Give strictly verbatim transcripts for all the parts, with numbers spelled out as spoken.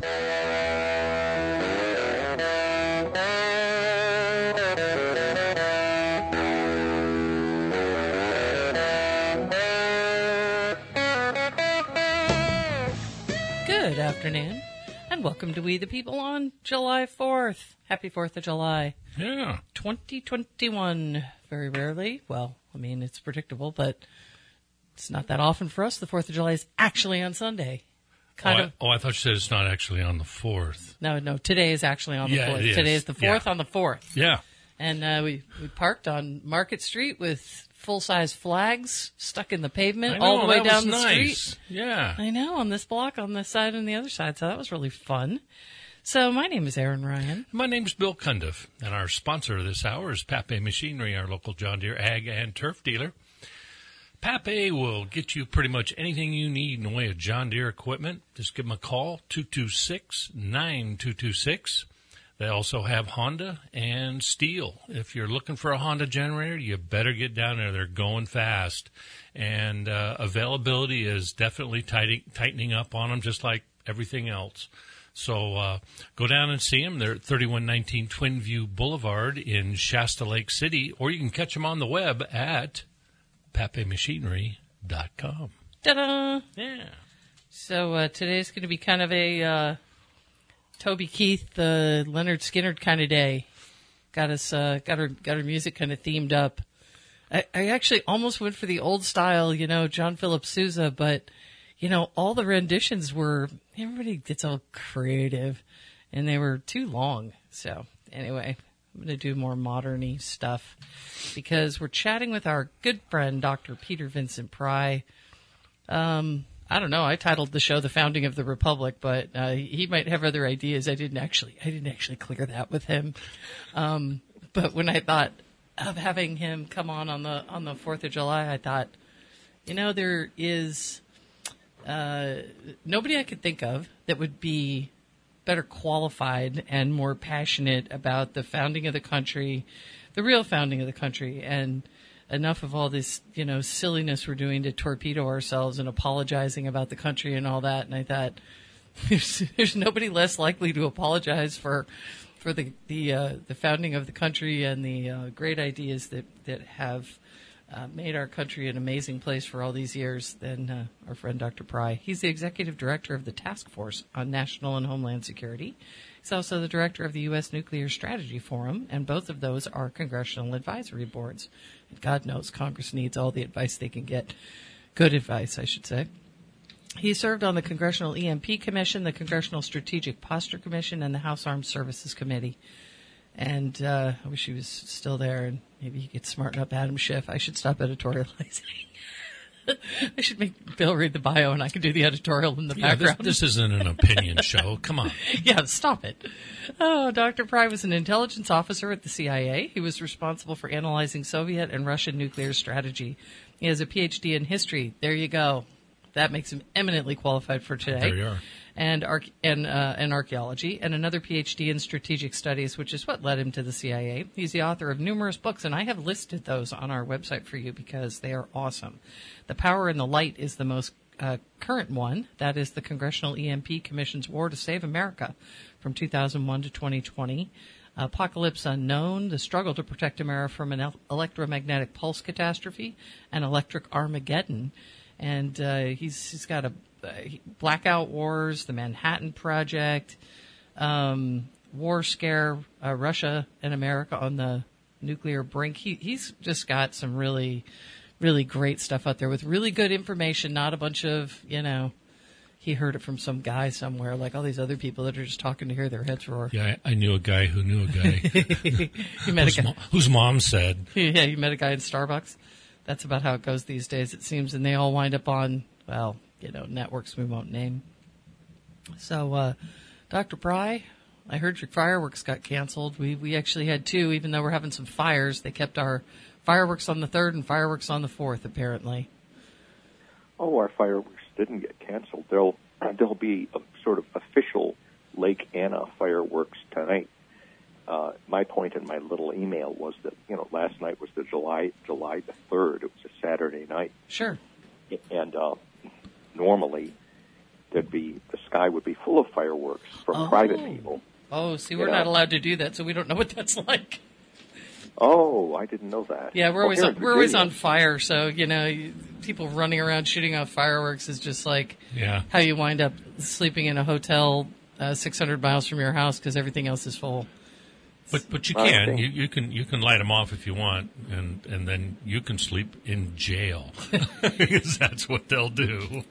Good afternoon, and welcome to We the People on July fourth. Happy fourth of July. Yeah. twenty twenty-one. Very rarely. Well, I mean, it's predictable, but it's not that often for us. The fourth of July is actually on Sunday. Kind oh, of. I, oh, I thought you said it's not actually on the fourth. No, no, today is actually on the Yeah, fourth. it is. Today is the fourth Yeah. on the fourth. Yeah. And uh, we, we parked on Market Street with full-size flags stuck in the pavement I know, all the way that down was the nice. street. Yeah. I know, on this block, on this side, and the other side. So that was really fun. So my name is Aaron Ryan. My name's Bill Cundiff, and our sponsor this hour is Pape Machinery, our local John Deere ag and turf dealer. Pape will get you pretty much anything you need in the way of John Deere equipment. Just give them a call, two two six, nine two two six. They also have Honda and Steel. If you're looking for a Honda generator, you better get down there. They're going fast. And uh, availability is definitely tightening, tightening up on them, just like everything else. So uh, go down and see them. They're at thirty-one nineteen Twin View Boulevard in Shasta Lake City, or you can catch them on the web at pape machinery dot com. Ta-da! Yeah. So uh, today's going to be kind of a uh, Toby Keith, uh, Leonard Skinner kind of day. Got us, uh, got our, got our music kind of themed up. I, I actually almost went for the old style, you know, John Philip Sousa, but you know, all the renditions were, everybody gets all creative, and they were too long. So anyway, I'm going to do more modern-y stuff because we're chatting with our good friend, Doctor Peter Vincent Pry. Um, I don't know. I titled the show "The Founding of the Republic," but uh, he might have other ideas. I didn't actually. I didn't actually clear that with him. Um, but when I thought of having him come on on the on the Fourth of July, I thought, you know, there is uh, nobody I could think of that would be better qualified and more passionate about the founding of the country, the real founding of the country, and enough of all this, you know, silliness we're doing to torpedo ourselves and apologizing about the country and all that. And I thought, there's, there's nobody less likely to apologize for for the the uh, the founding of the country and the uh, great ideas that that have uh, made our country an amazing place for all these years than uh, our friend Doctor Pry. He's the executive director of the Task Force on National and Homeland Security. He's also the director of the U S Nuclear Strategy Forum, and both of those are congressional advisory boards. And God knows Congress needs all the advice they can get. Good advice, I should say. He served on the Congressional E M P Commission, the Congressional Strategic Posture Commission, and the House Armed Services Committee. And uh, I wish he was still there, and maybe he could smarten up Adam Schiff. I should stop editorializing. I should make Bill read the bio, and I can do the editorial in the Yeah, background. This, this isn't an opinion show. Come on. Yeah, stop it. Oh, Doctor Pry was an intelligence officer at the C I A. He was responsible for analyzing Soviet and Russian nuclear strategy. He has a P H D in history. There you go. That makes him eminently qualified for today. There you are. And, arch- and, uh, and archaeology, and another P H D in strategic studies, which is what led him to the C I A. He's the author of numerous books, and I have listed those on our website for you because they are awesome. The Power and the Light is the most uh, current one. That is the Congressional E M P Commission's War to Save America from two thousand one to twenty twenty. Apocalypse Unknown, the struggle to protect America from an el- electromagnetic pulse catastrophe, and Electric Armageddon. And uh, he's he's got a uh, Blackout Wars, the Manhattan Project, um, War Scare, uh, Russia and America on the nuclear brink. He he's just got some really, really great stuff out there with really good information. Not a bunch of, you know, he heard it from some guy somewhere, like all these other people that are just talking to hear their heads roar. Yeah, I, I knew a guy who knew a guy. You met whose, a guy. Mo- whose mom said. Yeah, you met a guy in Starbucks. That's about how it goes these days, it seems, and they all wind up on, well, you know, networks we won't name. So, uh, Doctor Pry, I heard your fireworks got canceled. We we actually had two, even though we're having some fires. They kept our fireworks on the third and fireworks on the fourth, apparently. Oh, our fireworks didn't get canceled. There'll there'll be a sort of official Lake Anna fireworks tonight. Uh, my point in my little email was that, you know, last night was the July July the third. It was a Saturday night. Sure. And uh, normally there'd be the sky would be full of fireworks fireworks from Oh. private people. Oh, see, You we're know. not allowed to do that, so we don't know what that's like. Oh, I didn't know that. Yeah, we're Well, always here on, in we're always Virginia- on fire, so you know, you- people running around shooting off fireworks is just like Yeah. how you wind up sleeping in a hotel uh, six hundred miles from your house because everything else is full. But but you I can think- you, you can you can light them off if you want, and and then you can sleep in jail because that's what they'll do.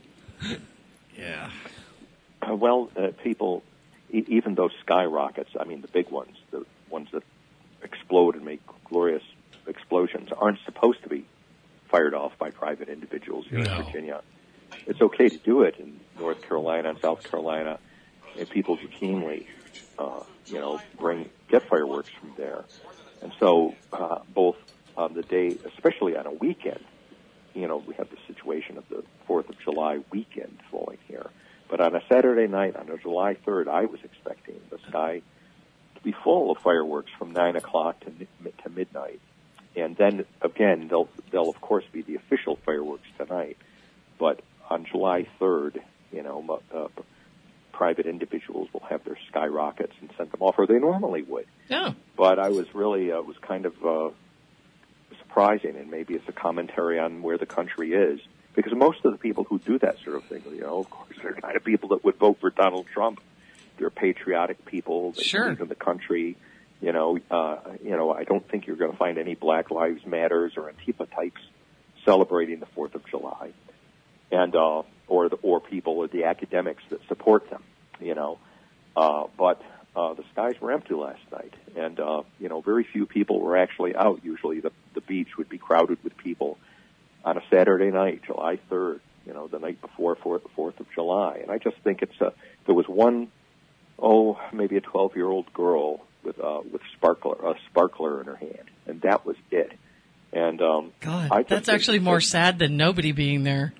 Yeah. Uh, well, uh, people, e- even those skyrockets, I mean, the big ones, the ones that explode and make glorious explosions, aren't supposed to be fired off by private individuals here No. in Virginia. It's okay to do it in North Carolina and South Carolina, and people routinely, uh, you know, bring get fireworks from there. And so, uh, both on the day, especially on a weekend, you know, we have the situation of the Fourth of July weekend falling here. But on a Saturday night, on a July third, I was expecting the sky to be full of fireworks from nine o'clock to mi- to midnight. And then again, they'll they'll of course be the official fireworks tonight. But on July third, you know, mo- uh, private individuals will have their skyrockets and send them off, or they normally would. Yeah. But I was really uh, was kind of uh, surprising, and maybe it's a commentary on where the country is, because most of the people who do that sort of thing, you know, of course, they're the kind of people that would vote for Donald Trump. They're patriotic people. They Sure. believe in the country. You know, uh, you know, I don't think you're going to find any Black Lives Matters or Antifa types celebrating the Fourth of July, and uh, or the, or people or the academics that support them. You know, uh, but uh, the skies were empty last night, and uh, you know, very few people were actually out. Usually, the the beach would be crowded with people on a Saturday night, July third. You know, the night before Fourth of July, and I just think it's a. There was one, oh, maybe a twelve-year-old girl with uh, with sparkler a sparkler in her hand, and that was it. And um, God, I just that's think actually that- more sad than nobody being there.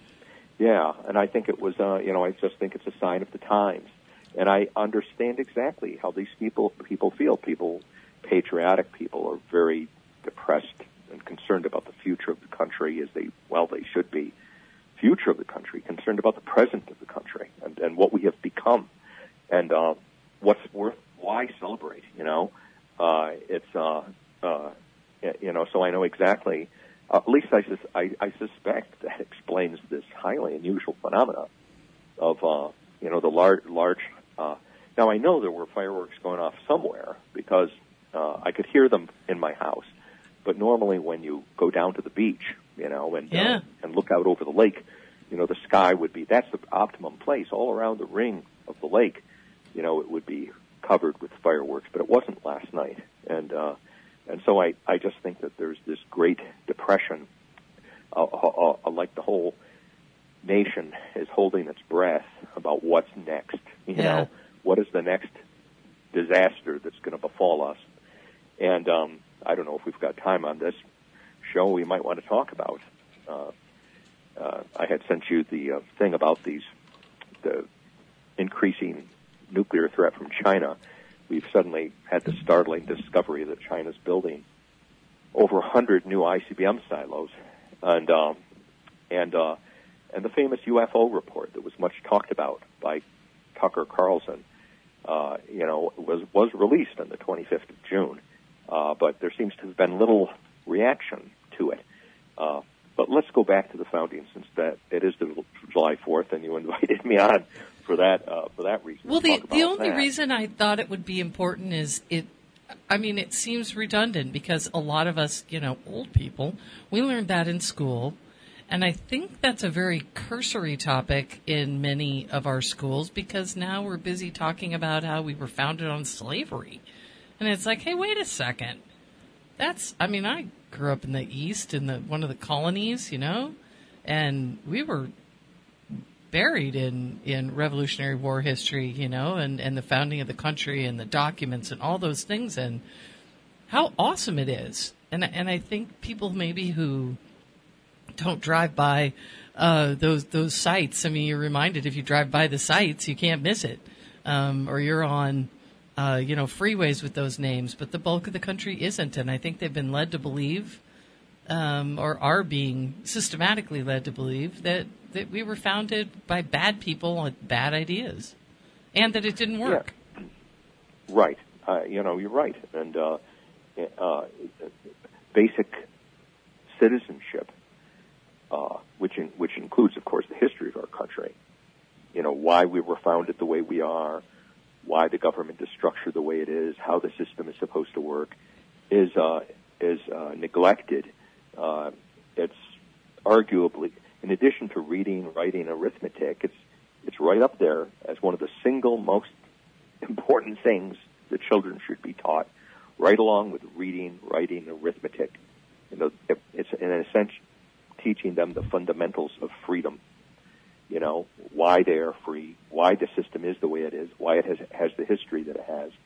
Yeah, and I think it was, uh, you know, I just think it's a sign of the times, and I understand exactly how these people people feel. People, patriotic people, are very depressed and concerned about the future of the country, as they well they should be. Future of the country, concerned about the present of the country, and, and what we have become, and uh, what's worth. Why celebrate? You know, uh, it's uh, uh, you know. So I know exactly. Uh, at least I, sus- I, I suspect that explains this highly unusual phenomena of uh, you know the large large. Uh, now I know there were fireworks going off somewhere because uh, I could hear them in my house. But normally, when you go down to the beach, you know, and Yeah. uh, and look out over the lake, you know, the sky would be that's the optimum place all around the ring of the lake. You know, it would be covered with fireworks, but it wasn't last night, and uh, and so I, I just think that there's this great depression, uh, uh, uh, like the whole nation is holding its breath about what's next. You Yeah. know, what is the next disaster that's going to befall us? And um, I don't know if we've got time on this show. We might want to talk about. Uh, uh, I had sent you the uh, thing about these the increasing nuclear threat from China. We've suddenly had the startling discovery that China's building over one hundred new I C B M silos, and um, and uh, and the famous U F O report that was much talked about by Tucker Carlson, uh, you know, was was released on the twenty-fifth of June, uh, but there seems to have been little reaction to it. Uh, but let's go back to the founding, since that it is the July fourth, and you invited me on for that uh, for that reason. Well, to the talk the about only that. reason I thought it would be important is it. I mean, it seems redundant because a lot of us, you know, old people, we learned that in school. And I think that's a very cursory topic in many of our schools because now we're busy talking about how we were founded on slavery. And it's like, hey, wait a second. That's, I mean, I grew up in the East in the one of the colonies, you know, and we were buried in, in Revolutionary War history, you know, and, and the founding of the country and the documents and all those things and how awesome it is. And and I think people maybe who don't drive by uh, those those sites. I mean, you're reminded if you drive by the sites, you can't miss it. Um, or you're on, uh, you know, freeways with those names, but the bulk of the country isn't. And I think they've been led to believe, um, or are being systematically led to believe that, that we were founded by bad people with bad ideas. and that it didn't work. Yeah. Right. Uh, you know, you're right. And uh, uh, basic citizenship, uh, which in, which includes, of course, the history of our country. You know, why we were founded the way we are, why the government is structured the way it is, how the system is supposed to work, is uh, is uh, neglected. Uh, it's arguably, in addition to reading, writing, arithmetic, it's it's right up there as one of the single most important things that children should be taught, right along with reading, writing, arithmetic. You know, it's in a sense teaching them the fundamentals of freedom. You know, why they are free, why the system is the way it is, why it has has the history that it has,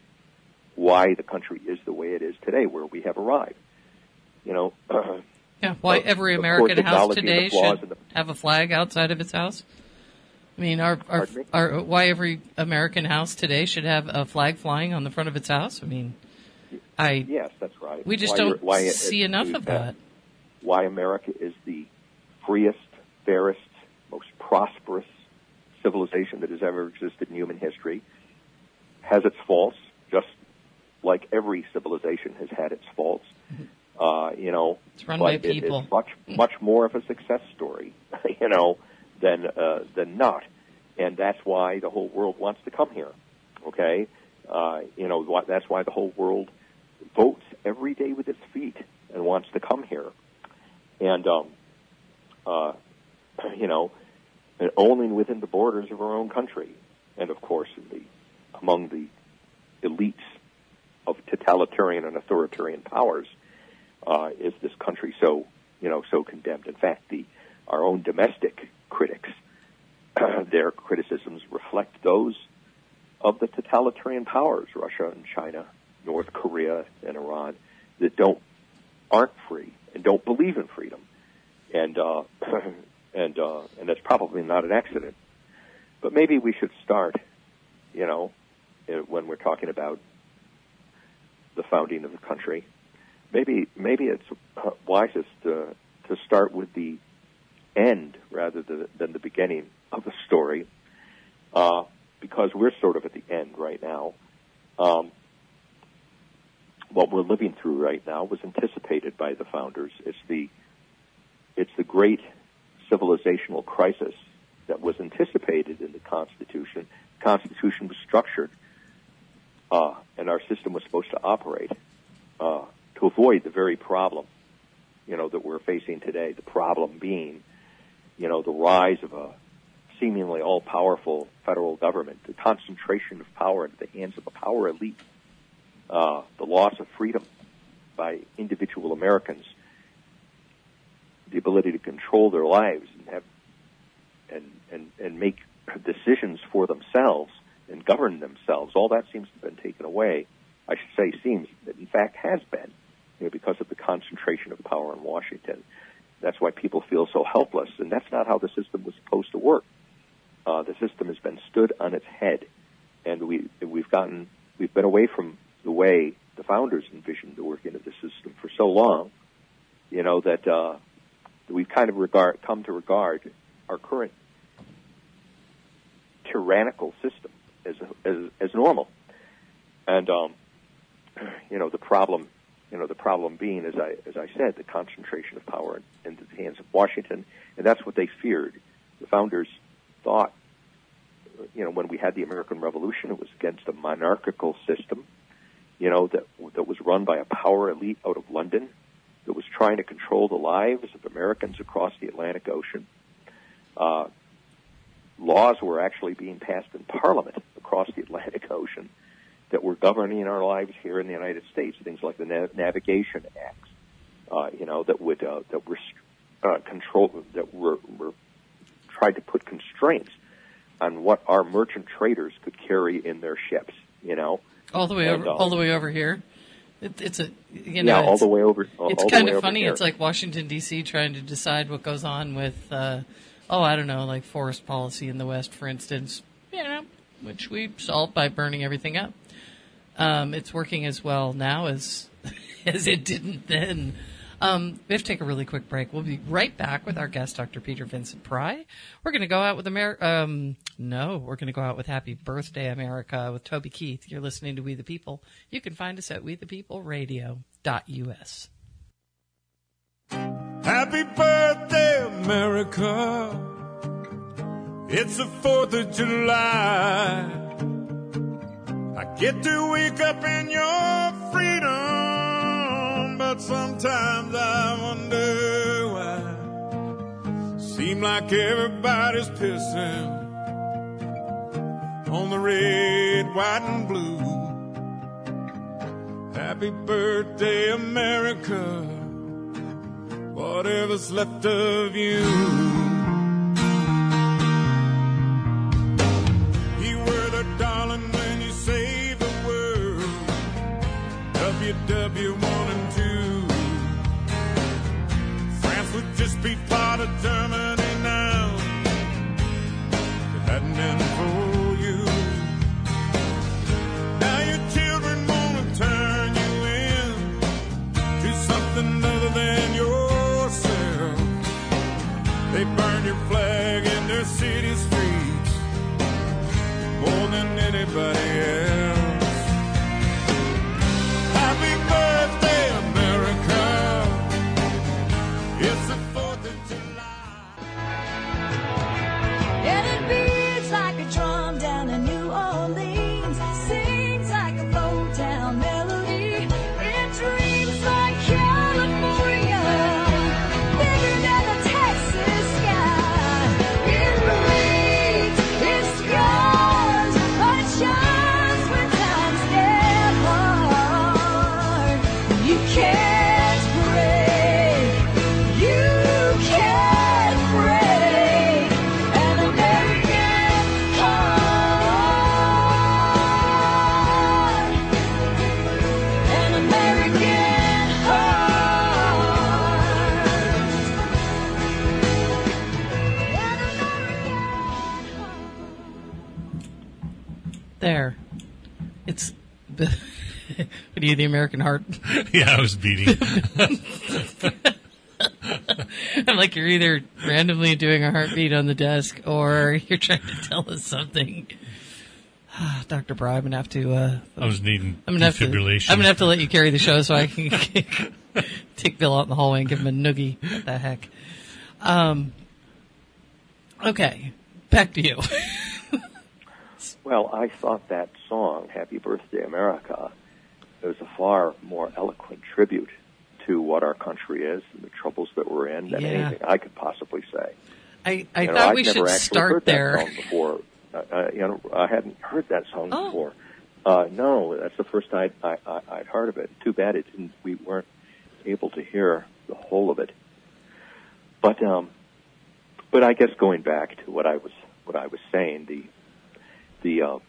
why the country is the way it is today, where we have arrived. You know, uh, yeah. Why every American house today should the, have a flag outside of its house. I mean, our our, our why every American house today should have a flag flying on the front of its house. I mean, I yes, that's right. We just why don't why it, see it, enough it, of that. Why America is the freest, fairest, most prosperous civilization that has ever existed in human history, has its faults, just like every civilization has had its faults. Uh, you know, it's run by people. It is much, much more of a success story, you know, than uh, than not, and that's why the whole world wants to come here. Okay, uh, you know, that's why the whole world votes every day with its feet and wants to come here, and um, uh, you know, and only within the borders of our own country, and of course, in the among the elites of totalitarian and authoritarian powers, uh, is this country so, you know, so condemned. In fact, the our own domestic critics, their criticisms reflect those of the totalitarian powers, Russia and China, North Korea and Iran, that don't aren't free and don't believe in freedom, and uh, and uh, and that's probably not an accident. But maybe we should start, you know, when we're talking about the founding of the country. Maybe maybe it's wisest to to start with the end rather than, than the beginning of the story, uh, because we're sort of at the end right now. Um, what we're living through right now was anticipated by the founders. It's the it's the great civilizational crisis that was anticipated in the Constitution. The Constitution was structured, uh, and our system was supposed to operate uh, to avoid the very problem, you know, that we're facing today. The problem being, you know, the rise of a seemingly all-powerful federal government, the concentration of power into the hands of a power elite, uh, the loss of freedom by individual Americans, the ability to control their lives and have and and, and make decisions for themselves and govern themselves. All that seems to have been taken away. I should say seems, that in fact has been, you know, because of the concentration of power in Washington. That's why people feel so helpless, and that's not how the system was supposed to work. Uh, the system has been stood on its head, and we we've gotten we've been away from the way the founders envisioned the working of the system for so long, you know, that uh, we've kind of regard come to regard our current tyrannical system as as, as normal, and um, you know the problem. You know, the problem being, as I as I said, the concentration of power in, into the hands of Washington, and that's what they feared. The founders thought, you know, when we had the American Revolution, it was against a monarchical system, you know, that that was run by a power elite out of London that was trying to control the lives of Americans across the Atlantic Ocean. Uh, laws were actually being passed in Parliament across the Atlantic Ocean that were governing our lives here in the United States, things like the Na- Navigation Acts, uh, you know, that would uh, that were uh, control that were, were tried to put constraints on what our merchant traders could carry in their ships, you know, all the way and, over, uh, all the way over here. It, it's a you know, yeah, all the way over. All, it's all kind the way of funny. Here. It's like Washington D C trying to decide what goes on with, uh, oh, I don't know, like forest policy in the West, for instance, you know, which we solved by burning everything up. Um, it's working as well now as as it didn't then. Um, we have to take a really quick break. We'll be right back with our guest, Doctor Peter Vincent Pry. We're going to go out with America. Um, no, we're going to go out with Happy Birthday, America with Toby Keith. You're listening to We the People. You can find us at we the people radio dot u s. Happy birthday, America. It's the fourth of July. I get to wake up in your freedom, but sometimes I wonder why. Seem like everybody's pissing on the red, white, and blue. Happy birthday, America, whatever's left of you. You were the darling when you saved the world. W W one and two. France would just be part of Germany now if it hadn't been for you. Now your children wanna turn you in to something other than yourself. They burn your flag in their city streets more than anybody else. Happy birthday, America. It's the fourth of July. And it beats like a drum down in New Orleans, sings like a Motown melody, it dreams like California, bigger than the Texas sky. It bleeds, it scars, but it shines when times get hard. You can't break, you can't break an American heart, an American heart. There. It's. What are you, the American heart? Yeah, I was beating. I'm like, you're either randomly doing a heartbeat on the desk or you're trying to tell us something. Doctor Bry, I'm going to have to. Uh, I was needing I'm gonna have to. I'm defibrillation. going to have to let you carry the show so I can take Bill out in the hallway and give him a noogie. What the heck? Um. Okay, back to you. Well, I thought that song, Happy Birthday, America, was a far more eloquent tribute to what our country is and the troubles that we're in than Yeah. anything I could possibly say. I, I You know, thought I've we never should actually start heard there. That song before. Uh, uh, you know, I hadn't heard that song Oh. before. Uh, no, that's the first I'd, I, I, I'd heard of it. Too bad it didn't, we weren't able to hear the whole of it. But, um, but I guess going back to what I was, what I was saying, the, the, uh,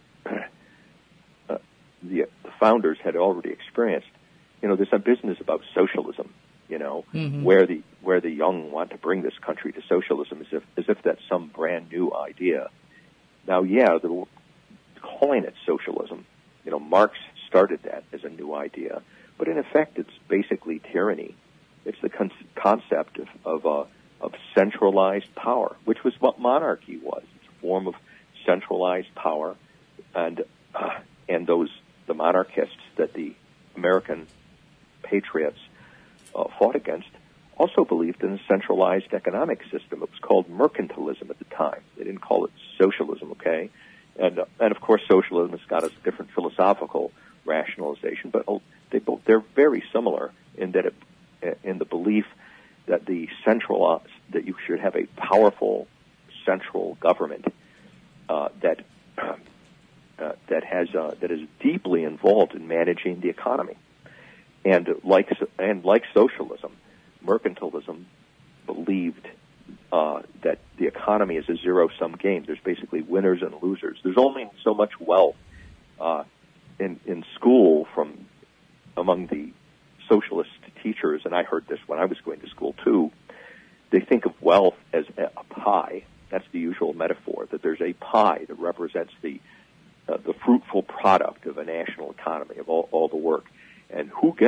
uh, the, the founders had already experienced, you know, there's a business about socialism, you know, Mhm. where the where the young want to bring this country to socialism as if as if that's some brand new idea. Now, yeah, they're calling it socialism. You know, Marx started that as a new idea, but in effect, it's basically tyranny. It's the con- concept of of, uh, of centralized power, which was what monarchy was. It's a form of centralized power, and uh, and those the monarchists that the American patriots uh, fought against also believed in a centralized economic system. It was called mercantilism at the time. They didn't call it socialism, okay? And uh, and of course, socialism has got a different philosophical rationalization, but uh, they both they're very similar in that it, in the belief that the central uh, that you should have a powerful central government uh, that uh, that has uh, that is deeply involved in managing the economy. And like and like socialism, mercantilism believed uh, that the economy is a zero-sum game. There's basically winners and losers. There's only so much wealth uh, in in school from among the socialist teachers, and I heard this when I was going to school too. They think of wealth as a pie. That's the usual metaphor, that there's a pie that represents the uh, the fruitful product of a national economy, of all, all the work. And who gets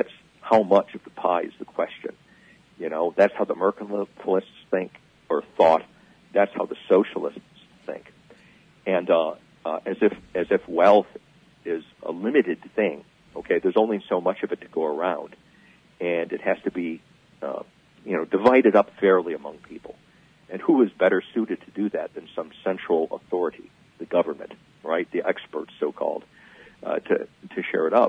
how much of the pie is the question. You know, that's how the mercantilists think or thought. That's how the socialists think. And uh, uh, as if as if wealth is a limited thing. Okay, there's only so much of it to go around, and it has to be, uh, you know, divided up fairly among people. And who is better suited to do that than some central authority, the government, right? The experts, so-called, uh, to to share it up.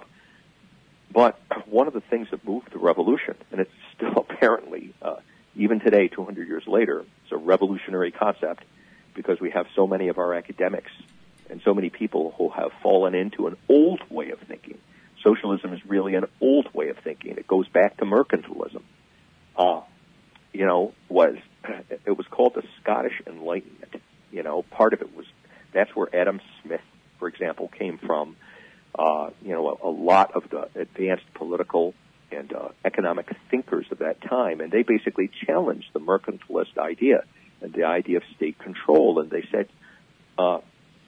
But one of the things that moved the revolution, and it's still apparently, uh, even today, two hundred years later, it's a revolutionary concept because we have so many of our academics and so many people who have fallen into an old way of thinking. Socialism is really an old way of thinking. It goes back to mercantilism. Uh, you know, was it was called the Scottish Enlightenment. You know, part of it was, that's where Adam Smith, for example, came from. Uh, you know, a, a lot of the advanced political and uh, economic thinkers of that time, and they basically challenged the mercantilist idea and the idea of state control. And they said, uh,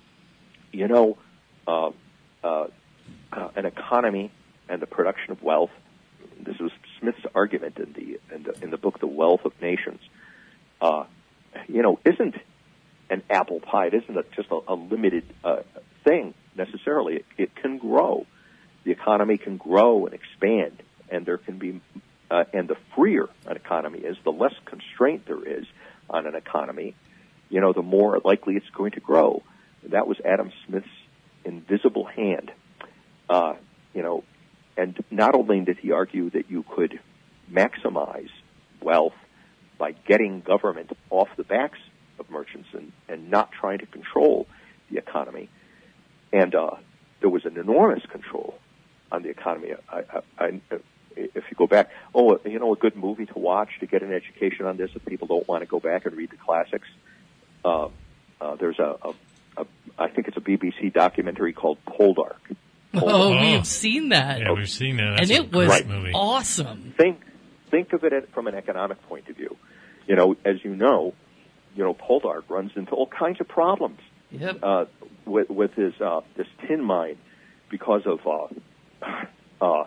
you know, uh, uh, uh, an economy and the production of wealth. This was Smith's argument in the in the, in the book, The Wealth of Nations. Uh, you know, isn't an apple pie. It isn't a, just a, a limited uh, thing necessarily. It, it can grow. The economy can grow and expand, and there can be, uh, and the freer an economy is, the less constraint there is on an economy, you know, the more likely it's going to grow. That was Adam Smith's invisible hand. Uh, you know, and not only did he argue that you could maximize wealth by getting government off the backs of merchants and, and not trying to control the economy, and uh, there was an enormous control on the economy. I, I, I, if you go back, oh, you know, a good movie to watch to get an education on this if people don't want to go back and read the classics, uh, uh, there's a, a, a, I think it's a B B C documentary called Poldark. Oh, we have seen that. Yeah, we've seen that. That's and a it was great movie. awesome. Think, think of it from an economic point of view. You know, as you know, you know, Poldark runs into all kinds of problems. Yep. Uh, with, with his uh, this tin mine, because of uh, uh,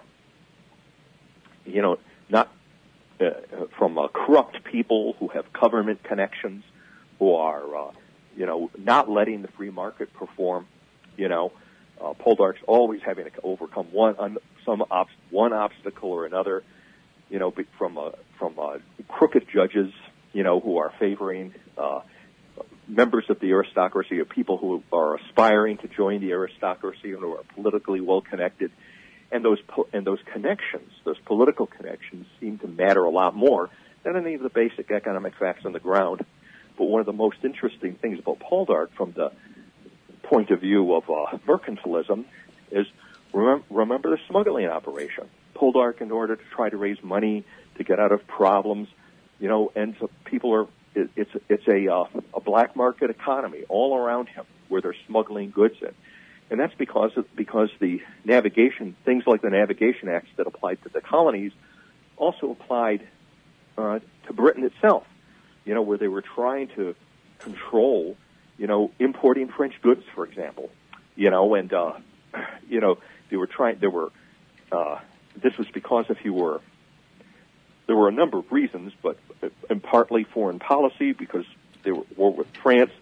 you know, not uh, from uh, corrupt people who have government connections, who are uh, you know, not letting the free market perform. You know, uh, Poldark's always having to overcome one un, some ob- one obstacle or another. You know, from uh, from uh, crooked judges, you know, who are favoring uh, members of the aristocracy, or people who are aspiring to join the aristocracy and who are politically well connected. And those po- and those connections, those political connections, seem to matter a lot more than any of the basic economic facts on the ground. But one of the most interesting things about Poldark, from the point of view of uh, mercantilism, is remember, remember the smuggling operation. Poldark, in order to try to raise money to get out of problems, you know, and so people are, it, it's it's a uh, a black market economy all around him where they're smuggling goods in, and that's because of, because the navigation things like the Navigation Acts that applied to the colonies also applied uh, to Britain itself. You know, where they were trying to control, you know, importing French goods, for example. You know, and uh, you know they were trying. There were. Uh, This was because if you were, there were a number of reasons, but and partly foreign policy, because they were at war with France,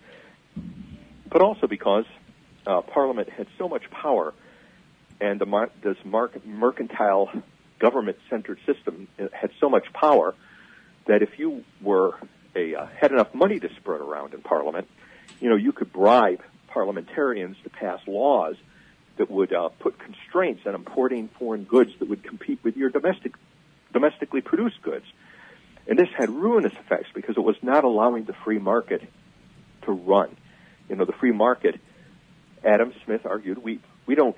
but also because uh, Parliament had so much power, and the mar- this mar- mercantile government-centered system had so much power that if you were a uh, had enough money to spread around in Parliament, you know, you could bribe parliamentarians to pass laws that would uh, put constraints on importing foreign goods that would compete with your domestic, domestically produced goods. And this had ruinous effects because it was not allowing the free market to run. You know, the free market, Adam Smith argued, we, we don't,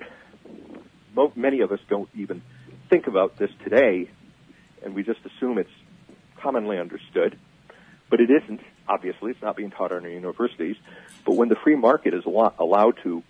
many of us don't even think about this today, and we just assume it's commonly understood. But it isn't, obviously. It's not being taught in our universities. But when the free market is allowed to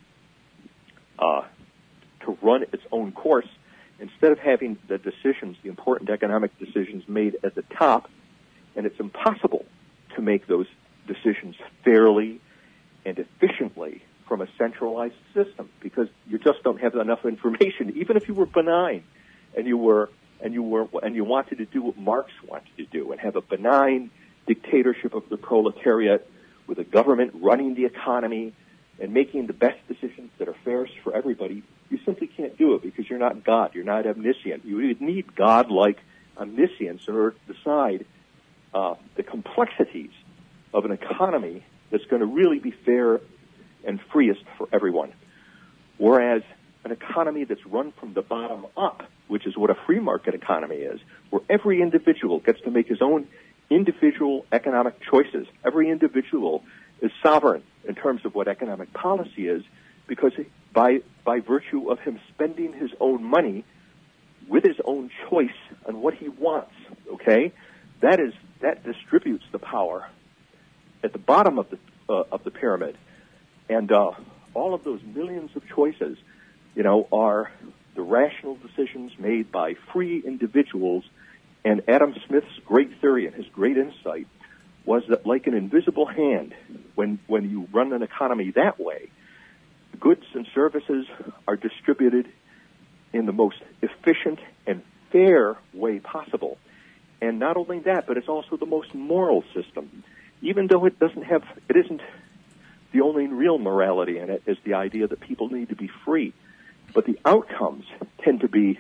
Uh, to run its own course, instead of having the decisions, the important economic decisions made at the top, and it's impossible to make those decisions fairly and efficiently from a centralized system because you just don't have enough information. Even if you were benign and you were and you were and you wanted to do what Marx wanted to do and have a benign dictatorship of the proletariat with a government running the economy and making the best decisions that are fairest for everybody, you simply can't do it because you're not God. You're not omniscient. You would need God-like omniscience in order to decide uh, the complexities of an economy that's going to really be fair and freest for everyone. Whereas an economy that's run from the bottom up, which is what a free market economy is, where every individual gets to make his own individual economic choices. Every individual is sovereign in terms of what economic policy is, because by by virtue of him spending his own money with his own choice on what he wants, okay, that is that distributes the power at the bottom of the uh, of the pyramid, and uh, all of those millions of choices, you know, are the rational decisions made by free individuals. And Adam Smith's great theory and his great insight was that, like an invisible hand, when when you run an economy that way, goods and services are distributed in the most efficient and fair way possible. And not only that, but it's also the most moral system. Even though it doesn't have, it isn't the only real morality in it is the idea that people need to be free. But the outcomes tend to be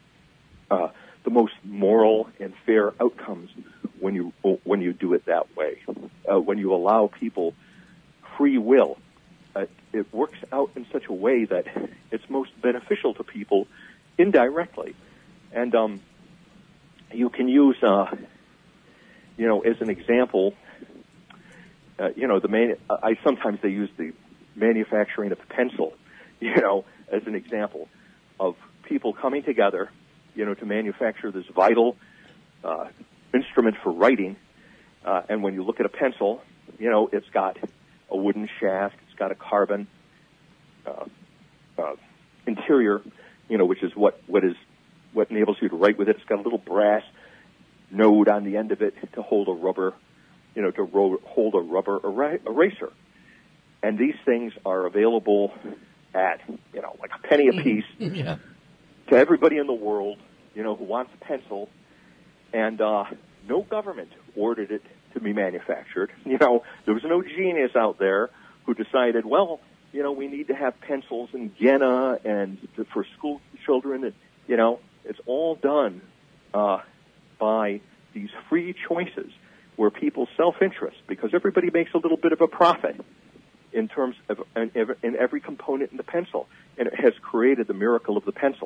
uh, the most moral and fair outcomes when you when you do it that way. Uh, when you allow people free will, uh, it works out in such a way that it's most beneficial to people indirectly. And um, you can use, uh, you know, as an example, uh, you know, the main. I sometimes they use the manufacturing of the pencil, you know, as an example of people coming together, you know, to manufacture this vital uh, instrument for writing. Uh, and when you look at a pencil, you know, it's got a wooden shaft, it's got a carbon uh, uh, interior, you know, which is what, what is what enables you to write with it. It's got a little brass node on the end of it to hold a rubber, you know, to ro- hold a rubber er- eraser. And these things are available at, you know, like a penny a piece. Yeah. To everybody in the world, you know, who wants a pencil, and uh, no government ordered it to be manufactured. You know, there was no genius out there who decided, well, you know, we need to have pencils in Vienna and to, for school children. And, you know, it's all done uh, by these free choices where people's self-interest, because everybody makes a little bit of a profit in terms of in, in every component in the pencil, and it has created the miracle of the pencil.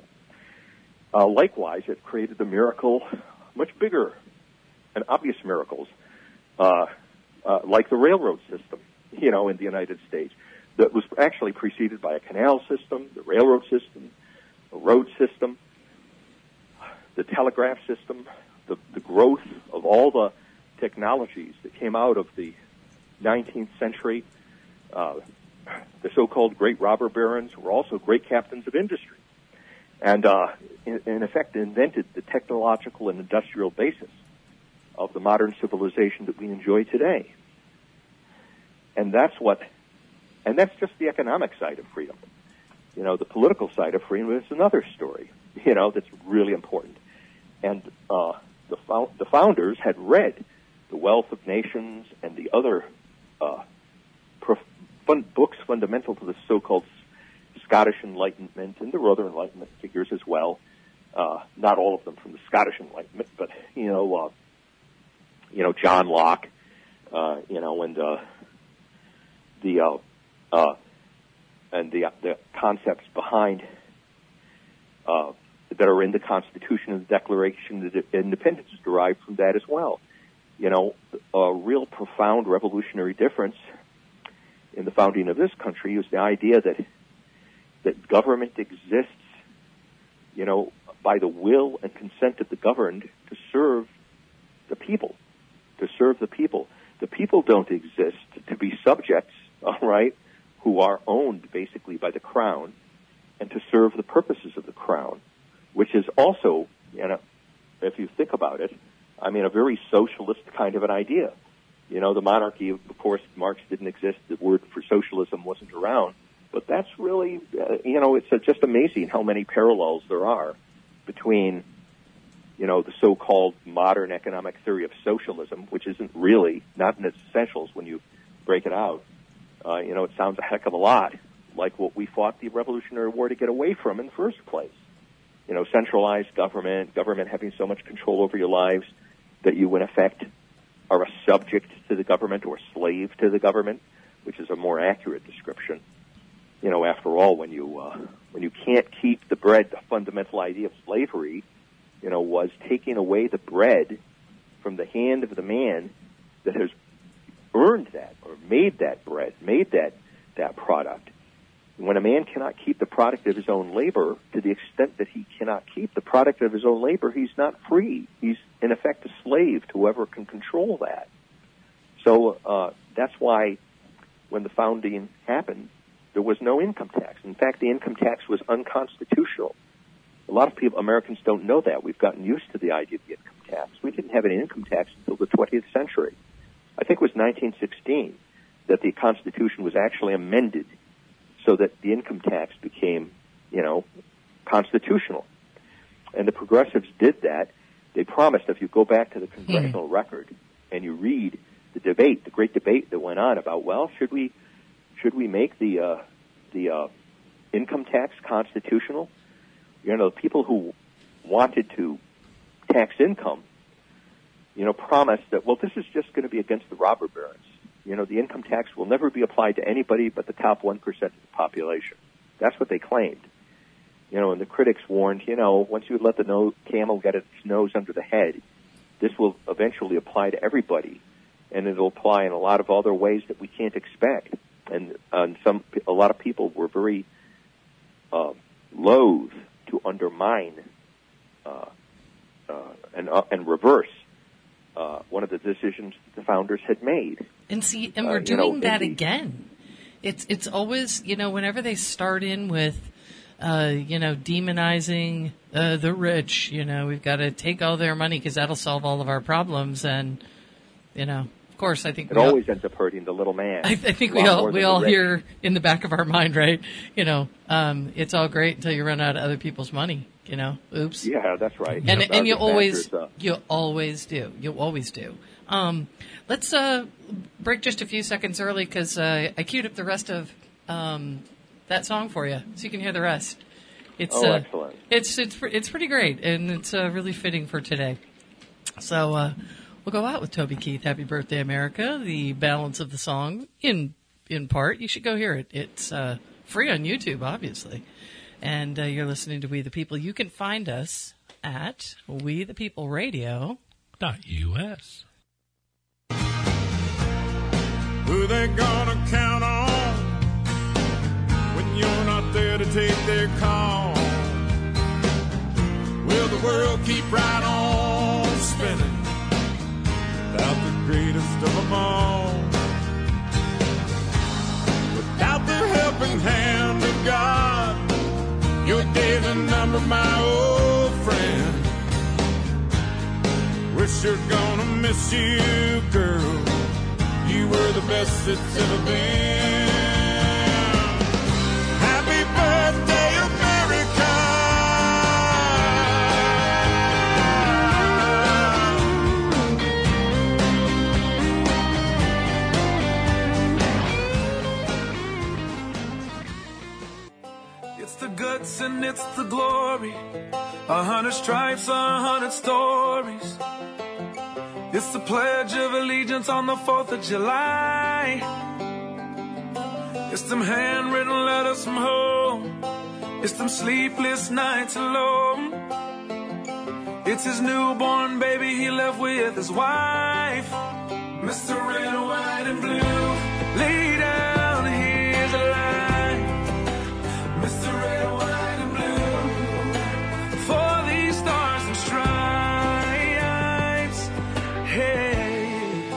Uh, likewise, it created the miracle, much bigger and obvious miracles, uh, uh, like the railroad system, you know, in the United States, that was actually preceded by a canal system, the railroad system, a road system, the telegraph system, the, the growth of all the technologies that came out of the nineteenth century. Uh, the so-called great robber barons were also great captains of industry, and uh, in, in effect invented the technological and industrial basis of the modern civilization that we enjoy today. And that's what, and that's just the economic side of freedom. You know, the political side of freedom is another story, you know, that's really important. And uh, the, fo- the founders had read The Wealth of Nations and the other uh, prof- fun- books fundamental to the so-called Scottish Enlightenment, and there were other Enlightenment figures as well. Uh, not all of them from the Scottish Enlightenment, but, you know, uh, you know, John Locke, uh, you know, and uh, the uh, uh, and the the concepts behind uh, that are in the Constitution and the Declaration of Independence is derived from that as well. You know, a real profound revolutionary difference in the founding of this country is the idea that that government exists, you know, by the will and consent of the governed to serve the people, to serve the people. The people don't exist to be subjects, all right, who are owned basically by the crown and to serve the purposes of the crown, which is also, you know, if you think about it, I mean, a very socialist kind of an idea. You know, the monarchy, of course, Marx didn't exist. The word for socialism wasn't around. But that's really, uh, you know, it's uh, just amazing how many parallels there are between you know, the so-called modern economic theory of socialism, which isn't really, not in its essentials when you break it out. Uh, you know, it sounds a heck of a lot like what we fought the Revolutionary War to get away from in the first place. You know, centralized government, government having so much control over your lives that you, in effect, are a subject to the government or slave to the government, which is a more accurate description. You know, after all, when you uh, when you can't keep the bread, the fundamental idea of slavery, you know, was taking away the bread from the hand of the man that has earned that or made that bread, made that that product. When a man cannot keep the product of his own labor, to the extent that he cannot keep the product of his own labor, he's not free. He's, in effect, a slave to whoever can control that. So uh, that's why when the founding happened, there was no income tax. In fact, the income tax was unconstitutional. A lot of people, Americans don't know that. We've gotten used to the idea of the income tax. We didn't have an income tax until the twentieth century. I think it was nineteen sixteen that the Constitution was actually amended so that the income tax became, you know, constitutional. And the progressives did that. They promised, if you go back to the congressional mm. record and you read the debate, the great debate that went on about, well, should we should we make the uh, the uh, income tax constitutional? You know, the people who wanted to tax income, you know, promised that, well, this is just going to be against the robber barons. You know, the income tax will never be applied to anybody but the top one percent of the population. That's what they claimed. You know, and the critics warned, you know, once you let the no- camel get its nose under the head, this will eventually apply to everybody. And it'll apply in a lot of other ways that we can't expect. And, uh, and some, a lot of people were very uh, loath to undermine uh, uh, and, uh, and reverse uh, one of the decisions that the founders had made. And see, and we're uh, doing know, that the, again. It's it's always, you know, whenever they start in with, uh, you know, demonizing uh, the rich, you know, we've got to take all their money because that'll solve all of our problems. And, you know, of course, I think it always all, ends up hurting the little man. I, I think we all we all hear in the back of our mind, right? You know, um, it's all great until you run out of other people's money. You know, oops. Yeah, that's right. And yep. and you always uh, you always do. You always do. Um, let's uh, break just a few seconds early because uh, I queued up the rest of um, that song for you, so you can hear the rest. It's oh, uh, excellent. It's it's it's pretty great, and it's uh, really fitting for today. So uh, we'll go out with Toby Keith. Happy Birthday, America. The balance of the song, in in part, you should go hear it. It's uh, free on YouTube, obviously. And uh, you're listening to We the People. You can find us at we the people radio dot U S. Who they gonna count on when you're not there to take their call? Will the world keep right on spinning without the greatest of them all? Without the helping hand of God, your days are numbered, my old friend. We're sure gonna miss you, girl. You were the best that's ever been. Happy birthday, America. It's the guts and it's the glory. A hundred stripes, a hundred stories. It's the Pledge of Allegiance on the fourth of July. It's them handwritten letters from home. It's them sleepless nights alone. It's his newborn baby he left with his wife. Mister Red, White, and Blue, lay down, here's a line. Mister Red, White, and Blue, for these stars and stripes. Hey.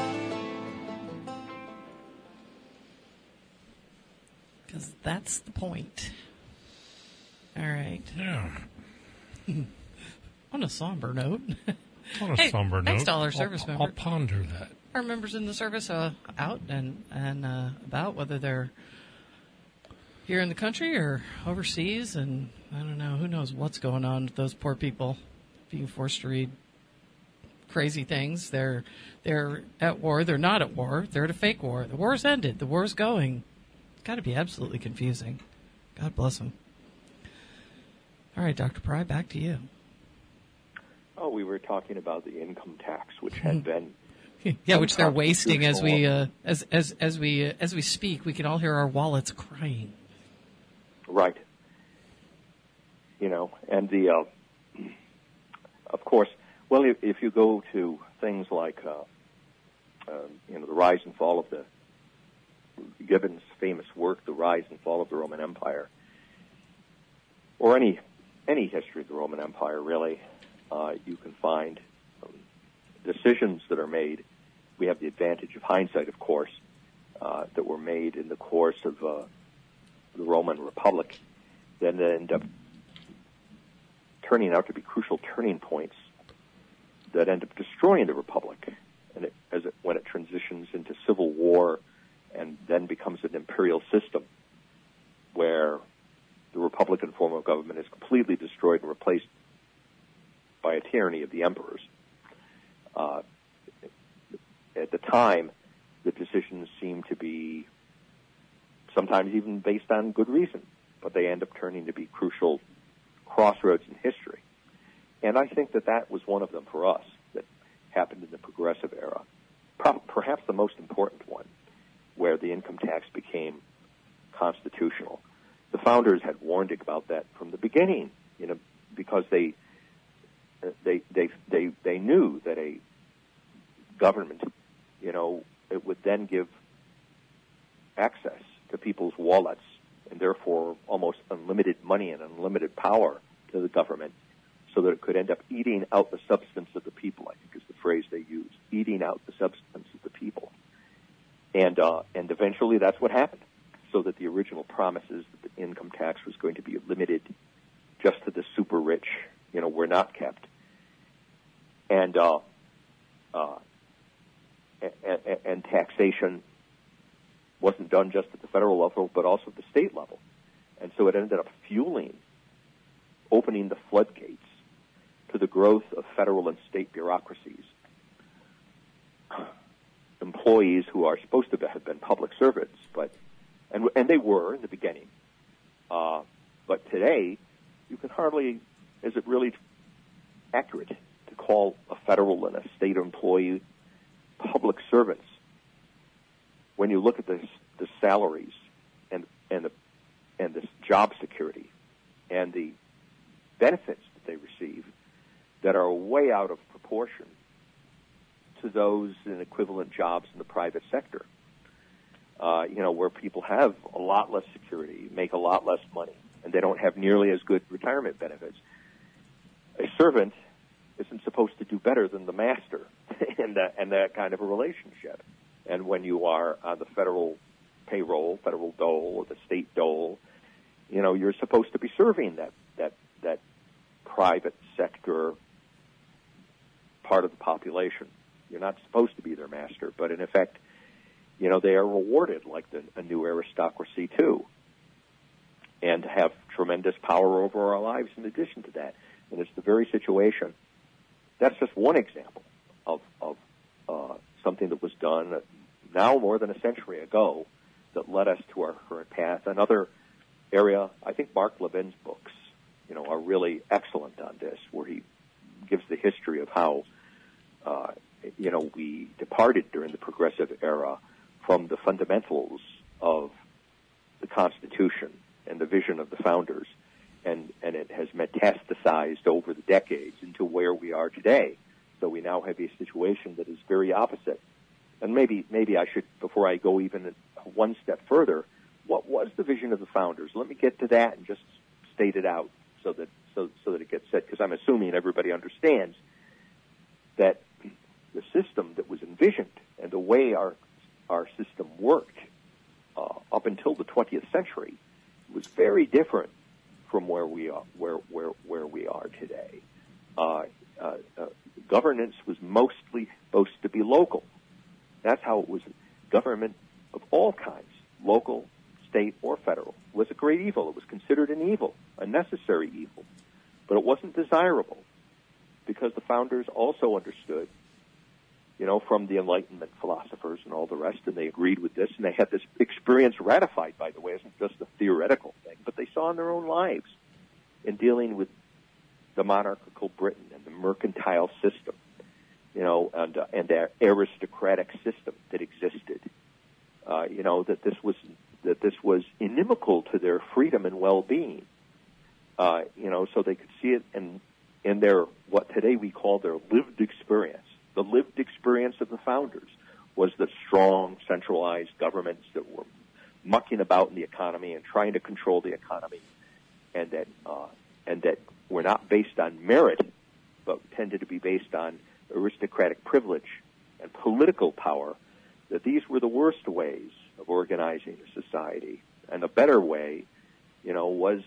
Because that's the point. All right. Yeah. On a somber note. On a hey, somber note. Thanks to all our service I'll, members. I'll ponder that. Our members in the service are out and, and uh, about, whether they're here in the country or overseas, and I don't know, who knows what's going on with those poor people. being forced to read crazy things. They're they're at war. They're not at war. They're at a fake war. The war's ended. The war's going. It's got to be absolutely confusing. God bless them. All right, Doctor Pry, back to you. Oh, we were talking about the income tax, which had been yeah, which they're wasting as we unconstitutional. uh, as as as we uh, as we speak. We can all hear our wallets crying. Right. You know, and the, uh, of course, well, if, if you go to things like, uh, uh, you know, the rise and fall of the, Gibbon's famous work, The Rise and Fall of the Roman Empire, or any, any history of the Roman Empire, really, uh, you can find um, decisions that are made. We have the advantage of hindsight, of course, uh, that were made in the course of uh, the Roman Republic, then end up turning out to be crucial turning points that end up destroying the Republic, and it, as it, when it transitions into civil war and then becomes an imperial system where the Republican form of government is completely destroyed and replaced by a tyranny of the emperors. Uh, at the time, the decisions seem to be sometimes even based on good reason, but they end up turning to be crucial crossroads in history. And I think that that was one of them for us that happened in the Progressive era. Pro- perhaps the most important one, where the income tax became constitutional. The founders had warned about that from the beginning, you know, because they they they they they knew that a government, you know, it would then give access to people's wallets and therefore almost unlimited money and unlimited power to the government, so that it could end up eating out the substance of the people, I think is the phrase they use, eating out the substance of the people. And uh, and eventually that's what happened, so that the original promises that the income tax was going to be limited just to the super rich, you know, were not kept. And, uh, uh, and, and taxation wasn't done just at the federal level, but also at the state level. And so it ended up fueling, opening the floodgates to the growth of federal and state bureaucracies. Employees who are supposed to have been public servants, but and and they were in the beginning. Uh, but today, you can hardly, is it really accurate to call a federal and a state employee public servants when you look at the the salaries and and the and the job security and the benefits that they receive that are way out of proportion to those in equivalent jobs in the private sector. Uh, you know, where people have a lot less security, make a lot less money, and they don't have nearly as good retirement benefits. A servant isn't supposed to do better than the master in that, in that kind of a relationship. And when you are on the federal payroll, federal dole, or the state dole, you know, you're supposed to be serving that, that, that private sector part of the population. You're not supposed to be their master, but in effect, you know, they are rewarded like the, a new aristocracy too, and have tremendous power over our lives in addition to that. And it's the very situation. That's just one example of, of uh, something that was done now more than a century ago that led us to our current path. Another area, I think Mark Levin's books, you know, are really excellent on this, where he gives the history of how, uh, you know, we departed during the Progressive era from the fundamentals of the Constitution and the vision of the founders, and, and it has metastasized over the decades into where we are today. So we now have a situation that is very opposite. And maybe maybe I should, before I go even one step further, what was the vision of the founders? Let me get to that and just state it out so that so so that it gets said, because I'm assuming everybody understands that the system that was envisioned and the way our our system worked uh, up until the twentieth century was very different from where we are where where where we are today. Uh, uh, uh, governance was mostly supposed to be local. That's how it was. Government of all kinds, local, state, or federal, was a great evil. It was considered an evil, a necessary evil, but it wasn't desirable. because the founders also understood, you know, from the Enlightenment philosophers and all the rest, and they agreed with this, and they had this experience ratified, by the way. It isn't just a theoretical thing, but they saw in their own lives in dealing with the monarchical Britain and the mercantile system, you know, and, uh, and their aristocratic system that existed, uh, you know, that this was that this was inimical to their freedom and well-being, uh, you know, so they could see it in, in their, what today we call their lived experience. The lived experience of the founders was the strong, centralized governments that were mucking about in the economy and trying to control the economy, and that uh, and that were not based on merit, but tended to be based on aristocratic privilege and political power, that these were the worst ways of organizing a society. And the better way, you know, was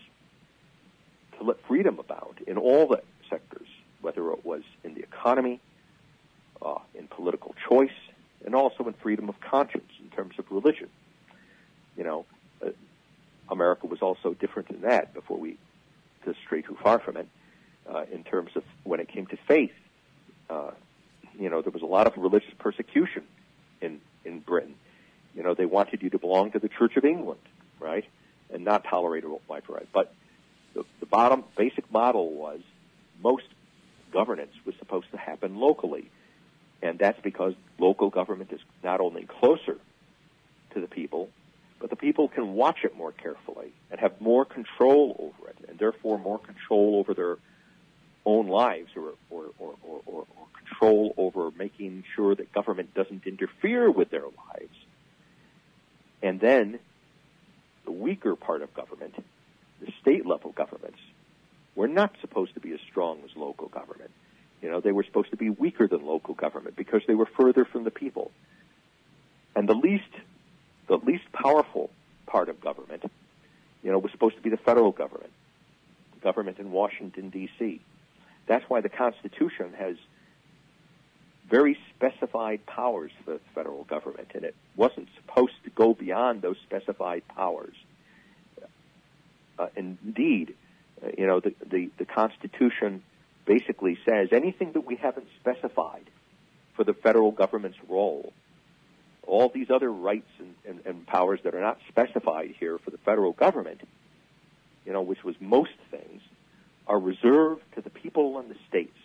to let freedom abound in all the sectors, whether it was in the economy, uh, in political choice, and also in freedom of conscience in terms of religion. You know, uh, America was also different than that before we to stray too far from it, uh, in terms of when it came to faith. Uh, you know, there was a lot of religious persecution in, in Britain. You know, they wanted you to belong to the Church of England, right, and not tolerate a life right. But the, the bottom basic model was most governance was supposed to happen locally, and that's because local government is not only closer to the people, but the people can watch it more carefully and have more control over it, and therefore more control over their own lives, or, or, or, or, or, or control over making sure that government doesn't interfere with their lives. And then the weaker part of government, the state-level governments, were not supposed to be as strong as local government. You know, they were supposed to be weaker than local government because they were further from the people. And the least The least powerful part of government, you know, was supposed to be the federal government, government in Washington, D C That's why the Constitution has very specified powers for the federal government, and it wasn't supposed to go beyond those specified powers. Uh, indeed, uh, you know, the, the, the Constitution basically says anything that we haven't specified for the federal government's role, all these other rights and, and, and powers that are not specified here for the federal government, you know, which was most things, are reserved to the people and the states.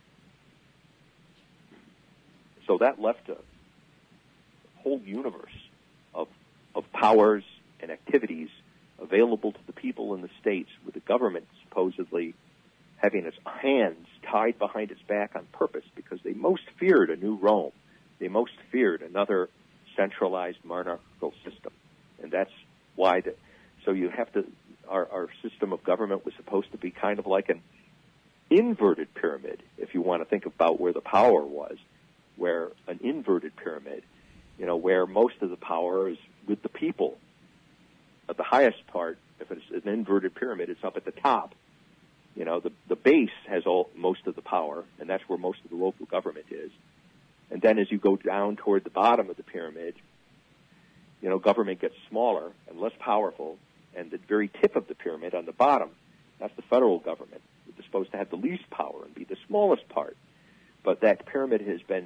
So that left a whole universe of, of powers and activities available to the people in the states, with the government supposedly having its hands tied behind its back on purpose, because they most feared a new Rome. They most feared another centralized monarchical system. And that's why the, so you have to, our, our system of government was supposed to be kind of like an inverted pyramid, if you want to think about where the power was, where an inverted pyramid, you know, where most of the power is with the people. At the highest part, if it's an inverted pyramid, it's up at the top. You know, the, the base has all, most of the power, and that's where most of the local government is. And then as you go down toward the bottom of the pyramid, you know, government gets smaller and less powerful, and the very tip of the pyramid on the bottom, that's the federal government, which is supposed to have the least power and be the smallest part. But that pyramid has been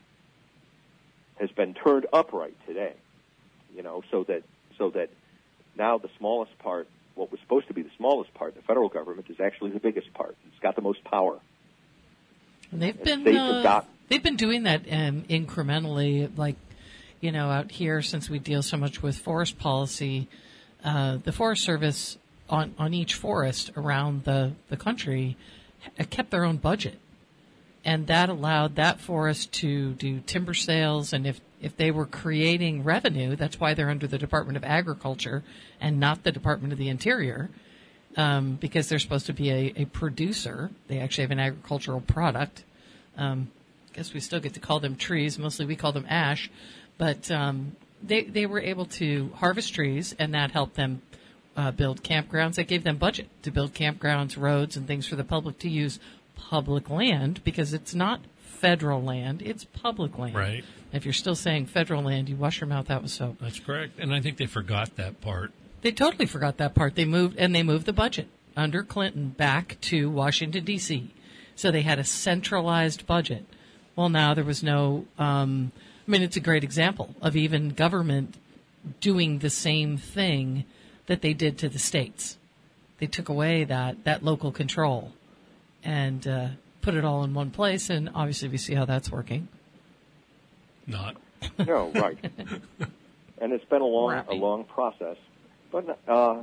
has been turned upright today, you know, so that so that now the smallest part, what was supposed to be the smallest part, the federal government, is actually the biggest part. It's got the most power. And they've and been they uh, forgot. They've been doing that um, incrementally, like, you know, out here, since we deal so much with forest policy, uh, the Forest Service on, on each forest around the, the country kept their own budget. And that allowed that forest to do timber sales. And if, if they were creating revenue, that's why they're under the Department of Agriculture and not the Department of the Interior, um, because they're supposed to be a, a producer. They actually have an agricultural product. Um, I guess we still get to call them trees. Mostly we call them ash. But um, they, they were able to harvest trees, and that helped them uh, build campgrounds. That gave them budget to build campgrounds, roads, and things for the public to use public land, because it's not federal land, it's public land. Right. If you're still saying federal land, you wash your mouth out with soap. That's correct. And I think they forgot that part. They totally forgot that part. They moved, and they moved the budget under Clinton back to Washington, D C So they had a centralized budget. Well, now there was no, um, I mean, it's a great example of even government doing the same thing that they did to the states. They took away that, that local control and uh, put it all in one place, and obviously we see how that's working. Not. No, right. And it's been a long, a Rappy. long process. But uh,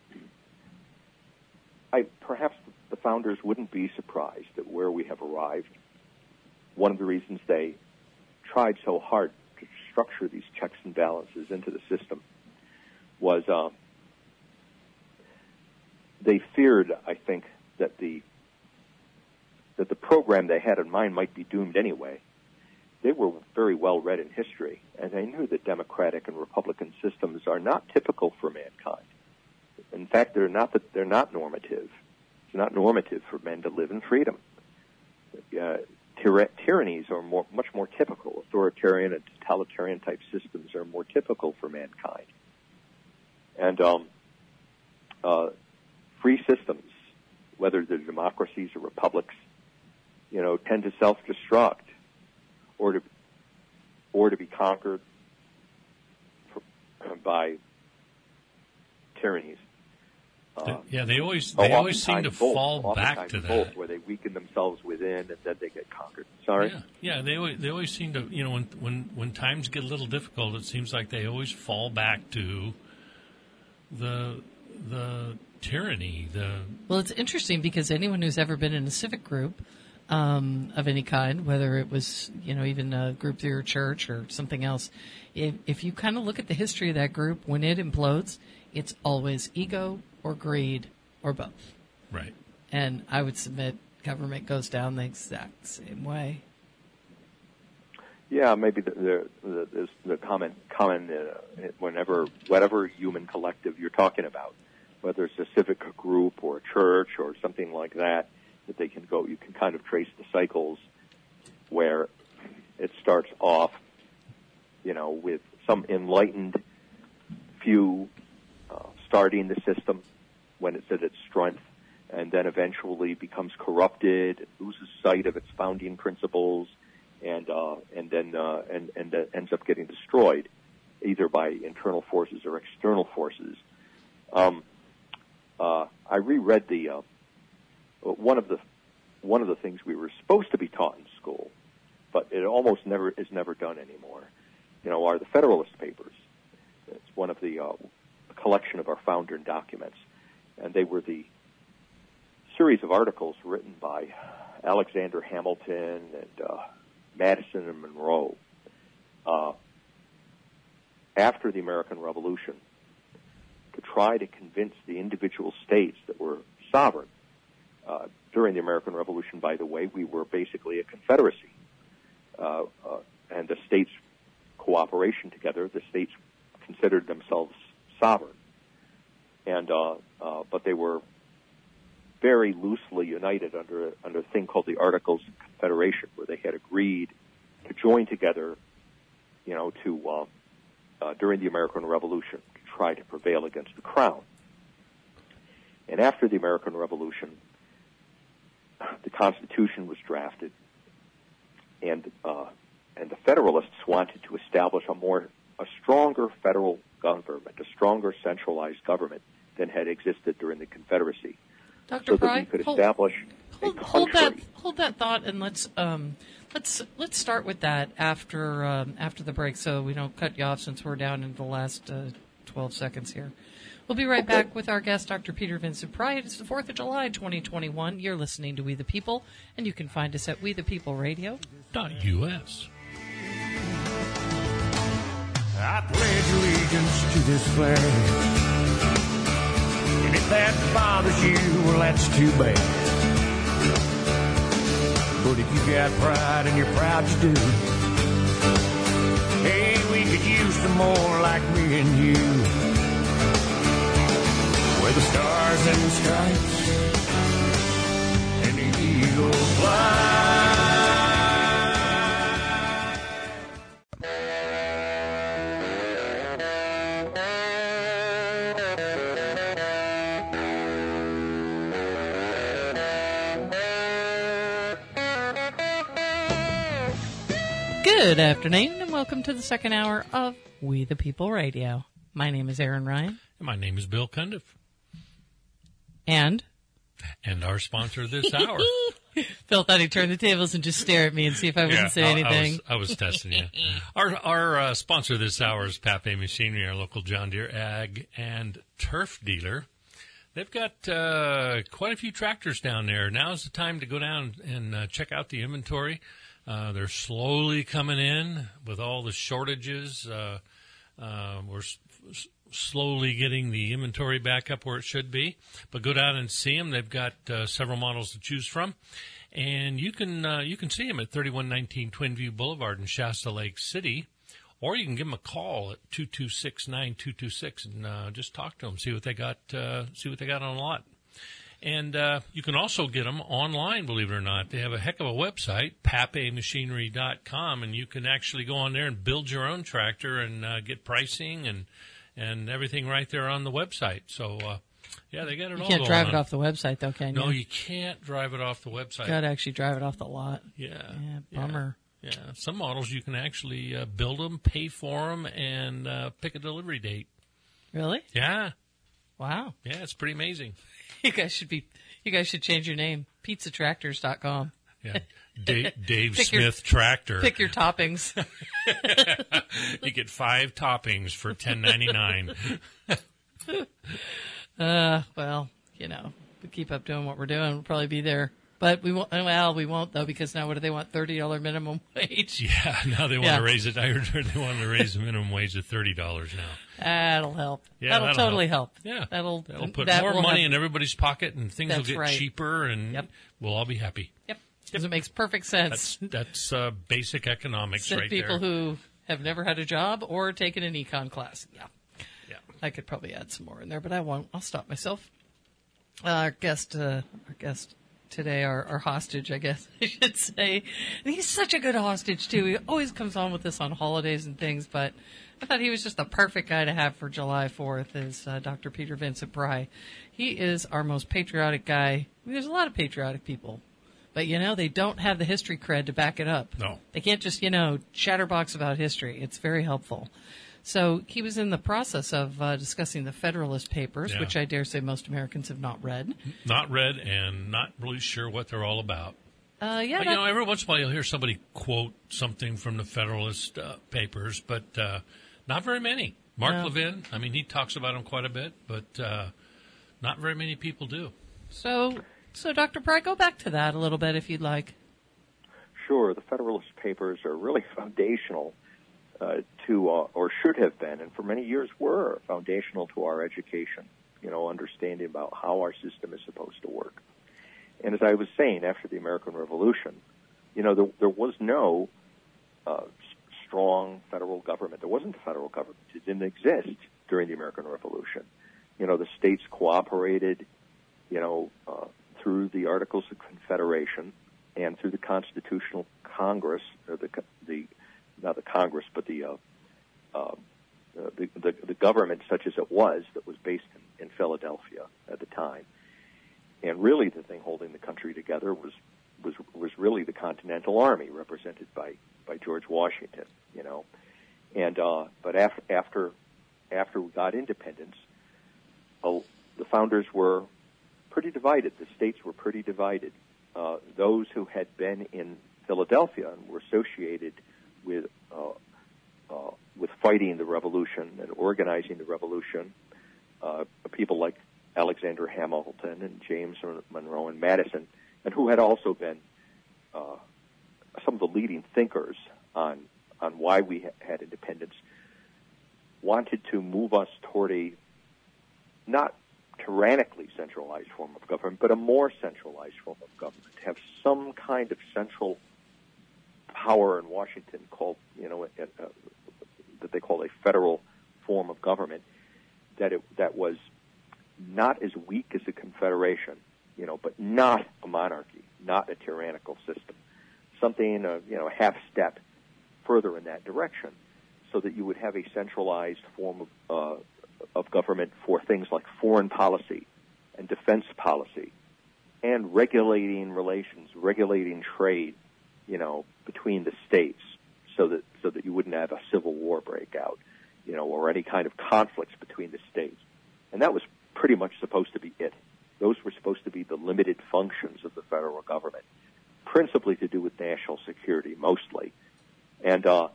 I perhaps the founders wouldn't be surprised at where we have arrived. One of the reasons they tried so hard to structure these checks and balances into the system was uh, they feared, I think, that the that the program they had in mind might be doomed anyway. They were very well read in history, and they knew that democratic and republican systems are not typical for mankind. In fact, they're not that they're not normative. It's not normative for men to live in freedom. Uh, tyra- tyrannies are more, much more typical. Authoritarian and totalitarian type systems are more typical for mankind. And um, uh, free systems, whether they're democracies or republics, you know, tend to self-destruct or to or to be conquered for, uh, by tyrannies. Uh, yeah, they always oh, they always seem to oftentimes both, fall back oftentimes to both, that. where they weaken themselves within and then they get conquered. Sorry? Yeah, yeah, they always, they always seem to, you know, when when when times get a little difficult, it seems like they always fall back to the the tyranny. The Well, it's interesting because anyone who's ever been in a civic group um, of any kind, whether it was, you know, even a group through your church or something else, if, if you kind of look at the history of that group, when it implodes, it's always ego or greed or both. right. And I would submit government goes down the exact same way. Yeah, maybe the the, the, the, the common common uh, whenever whatever human collective you're talking about, whether it's a civic group or a church or something like that, that they can go. You can kind of trace the cycles where it starts off, you know, with some enlightened few uh, starting the system when it's at its strength, and then eventually becomes corrupted, loses sight of its founding principles, and uh, and then uh, and and uh, ends up getting destroyed, either by internal forces or external forces. Um, uh, I reread the uh, one of the one of the things we were supposed to be taught in school, but it almost never is never done anymore. You know, are the Federalist Papers. It's one of the uh, collection of our founder documents, and they were the series of articles written by Alexander Hamilton and uh, Madison and Monroe uh, after the American Revolution to try to convince the individual states that were sovereign. Uh, during the American Revolution, by the way, we were basically a confederacy. Uh, uh, and the states' cooperation together, the states considered themselves sovereign. And uh, uh, but they were very loosely united under under a thing called the Articles of Confederation, where they had agreed to join together, you know, to uh, uh, during the American Revolution to try to prevail against the crown. And after the American Revolution, the Constitution was drafted, and uh, and the Federalists wanted to establish a more a stronger federal government, a stronger centralized government than had existed during the Confederacy. Doctor So that Fry, we could hold, establish hold, a hold that country. hold that thought, and let's um, let's let's start with that after um, after the break, so we don't cut you off since we're down in the last uh, twelve seconds here. We'll be right Okay. back with our guest, Doctor Peter Vincent Pry. It's the fourth of July, twenty twenty-one. You're listening to We the People, and you can find us at We the People Radio. Dot U S. I pledge allegiance to this flag. And if that bothers you, well, that's too bad. But if you got pride and you're proud you do, hey, we could use some more like me and you. Where the stars and stripes and the eagle fly. Good afternoon, and welcome to the second hour of We the People Radio. My name is Aaron Ryan. And my name is Bill Cundiff. And? And our sponsor this hour. Phil thought he'd turn the tables and just stare at me and see if I wouldn't yeah, say I, anything. I was, I was testing you. Our, our uh, sponsor this hour is Pape Machinery, our local John Deere ag and turf dealer. They've got uh, quite a few tractors down there. Now's the time to go down and uh, check out the inventory. Uh, they're slowly coming in with all the shortages. Uh, uh, we're s- s- slowly getting the inventory back up where it should be. But go down and see them. They've got uh, several models to choose from. And you can uh, you can see them at thirty-one nineteen Twin View Boulevard in Shasta Lake City. Or you can give them a call at two two six, nine two two six and uh, just talk to them, see what they got, uh, see what they got on the lot. And uh, you can also get them online, believe it or not. They have a heck of a website, pape machinery dot com, and you can actually go on there and build your own tractor and uh, get pricing and and everything right there on the website. So, uh, yeah, they got it You all can't going drive on. it off the website, though, can you? No, you can't drive it off the website. You got to actually drive it off the lot. Yeah. Yeah, bummer. Yeah. yeah. Some models you can actually uh, build them, pay for them, and uh, pick a delivery date. Really? Yeah. Wow. Yeah, it's pretty amazing. You guys should be. You guys should change your name. pizza tractors dot com. Yeah, Dave, Dave Pick Smith your- Tractor. Pick your toppings. You get five toppings for ten ninety nine. Uh, well, you know, we keep up doing what we're doing. We'll probably be there. But we won't, well, we won't, though, because now what do they want? thirty dollars minimum wage? Yeah, now they want Yeah. to raise it. I heard they want to raise the minimum wage to thirty dollars now. That'll help. Yeah, that'll, that'll totally help. Yeah, That'll, that'll put that more will money have- in everybody's pocket, and things will That's get right. cheaper, and Yep. we'll all be happy. Yep. Because it makes perfect sense. That's that's uh, basic economics Send right people there. who have never had a job or taken an econ class. Yeah. Yeah. I could probably add some more in there, but I won't. I'll stop myself. Uh, our guest, uh, our guest today, our, our hostage, I guess I should say. And he's such a good hostage too. He always comes on with us on holidays and things, but I thought he was just the perfect guy to have for July fourth. Is uh, Doctor Peter Vincent Pry. He is our most patriotic guy. I mean, there's a lot of patriotic people, but you know they don't have the history cred to back it up. No. They can't just you know chatterbox about history. It's very helpful. So he was in the process of uh, discussing the Federalist Papers, Yeah. which I dare say most Americans have not read. Not read and not really sure what they're all about. Uh, yeah, But, that- you know, every once in a while you'll hear somebody quote something from the Federalist uh, Papers, but uh, not very many. Mark No. Levin, I mean, he talks about them quite a bit, but uh, not very many people do. so, so Doctor Pry, go back to that a little bit if you'd like. Sure, the Federalist Papers are really foundational uh, to, uh, or should have been, and for many years were foundational to our education, you know, understanding about how our system is supposed to work. And as I was saying, after the American Revolution, you know, there, there was no uh, s- strong federal government. There wasn't a federal government. It didn't exist during the American Revolution. You know, the states cooperated, you know, uh, through the Articles of Confederation and through the Constitutional Congress, or the, the not the Congress, but the, uh, uh, the, the the government, such as it was, that was based in, in Philadelphia at the time. And really, the thing holding the country together was was was really the Continental Army, represented by, by George Washington. You know, and uh, but after after after we got independence, uh, the founders were pretty divided. The states were pretty divided. Uh, those who had been in Philadelphia and were associated with uh, uh, with fighting the revolution and organizing the revolution, uh, people like Alexander Hamilton and James Monroe and Madison, and who had also been uh, some of the leading thinkers on on why we ha- had independence, wanted to move us toward a not tyrannically centralized form of government, but a more centralized form of government, to have some kind of central power in Washington called, you know, uh, uh, that they call a federal form of government, that it that was not as weak as a confederation, you know, but not a monarchy, not a tyrannical system. Something, uh, you know, a half step further in that direction, so that you would have a centralized form of, uh, of government for things like foreign policy and defense policy and regulating relations, regulating trade, you know, between the states, so that so that you wouldn't have a civil war break out, you know, or any kind of conflicts between the states. And that was pretty much supposed to be it. Those were supposed to be the limited functions of the federal government, principally to do with national security, mostly. And uh,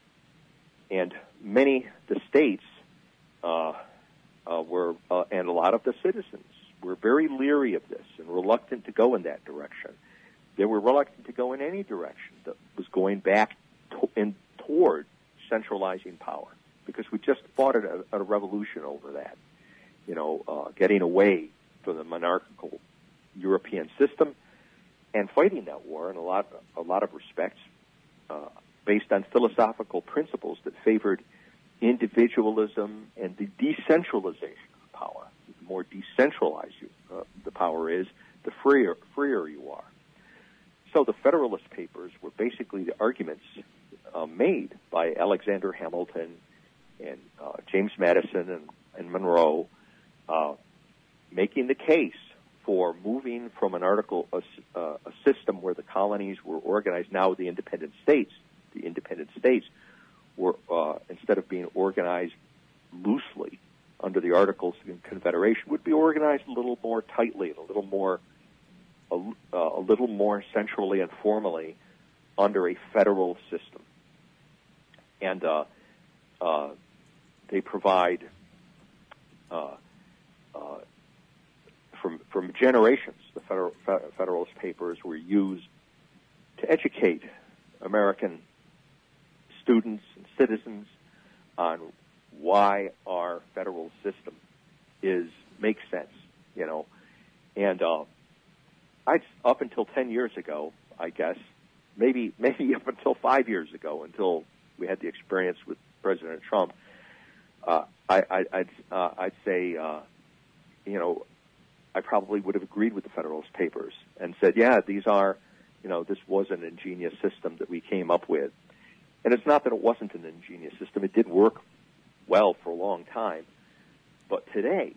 and many the states uh, uh, were, uh, and a lot of the citizens were very leery of this and reluctant to go in that direction. They were reluctant to go in any direction that was going back to, in, toward centralizing power, because we just fought a, a revolution over that, you know, uh, getting away from the monarchical European system and fighting that war in a lot, a lot of respects uh, based on philosophical principles that favored individualism and the decentralization of power. The more decentralized you, uh, the power is, the freer, freer you are. So the Federalist Papers were basically the arguments uh, made by Alexander Hamilton and uh, James Madison and, and Monroe, uh, making the case for moving from an article, a, uh, a system where the colonies were organized, now the independent states, the independent states were, uh, instead of being organized loosely under the Articles of Confederation, would be organized a little more tightly, a little more A, uh, a little more centrally and formally under a federal system. And uh, uh, they provide, uh, uh, from, from generations, the Federal, Federalist Papers were used to educate American students and citizens on why our federal system is makes sense, you know, and uh, I'd, up until ten years ago, I guess, maybe maybe up until five years ago, until we had the experience with President Trump, uh, I, I, I'd, uh, I'd say, uh, you know, I probably would have agreed with the Federalist Papers and said, yeah, these are, you know, this was an ingenious system that we came up with. And it's not that it wasn't an ingenious system. It did work well for a long time. But today,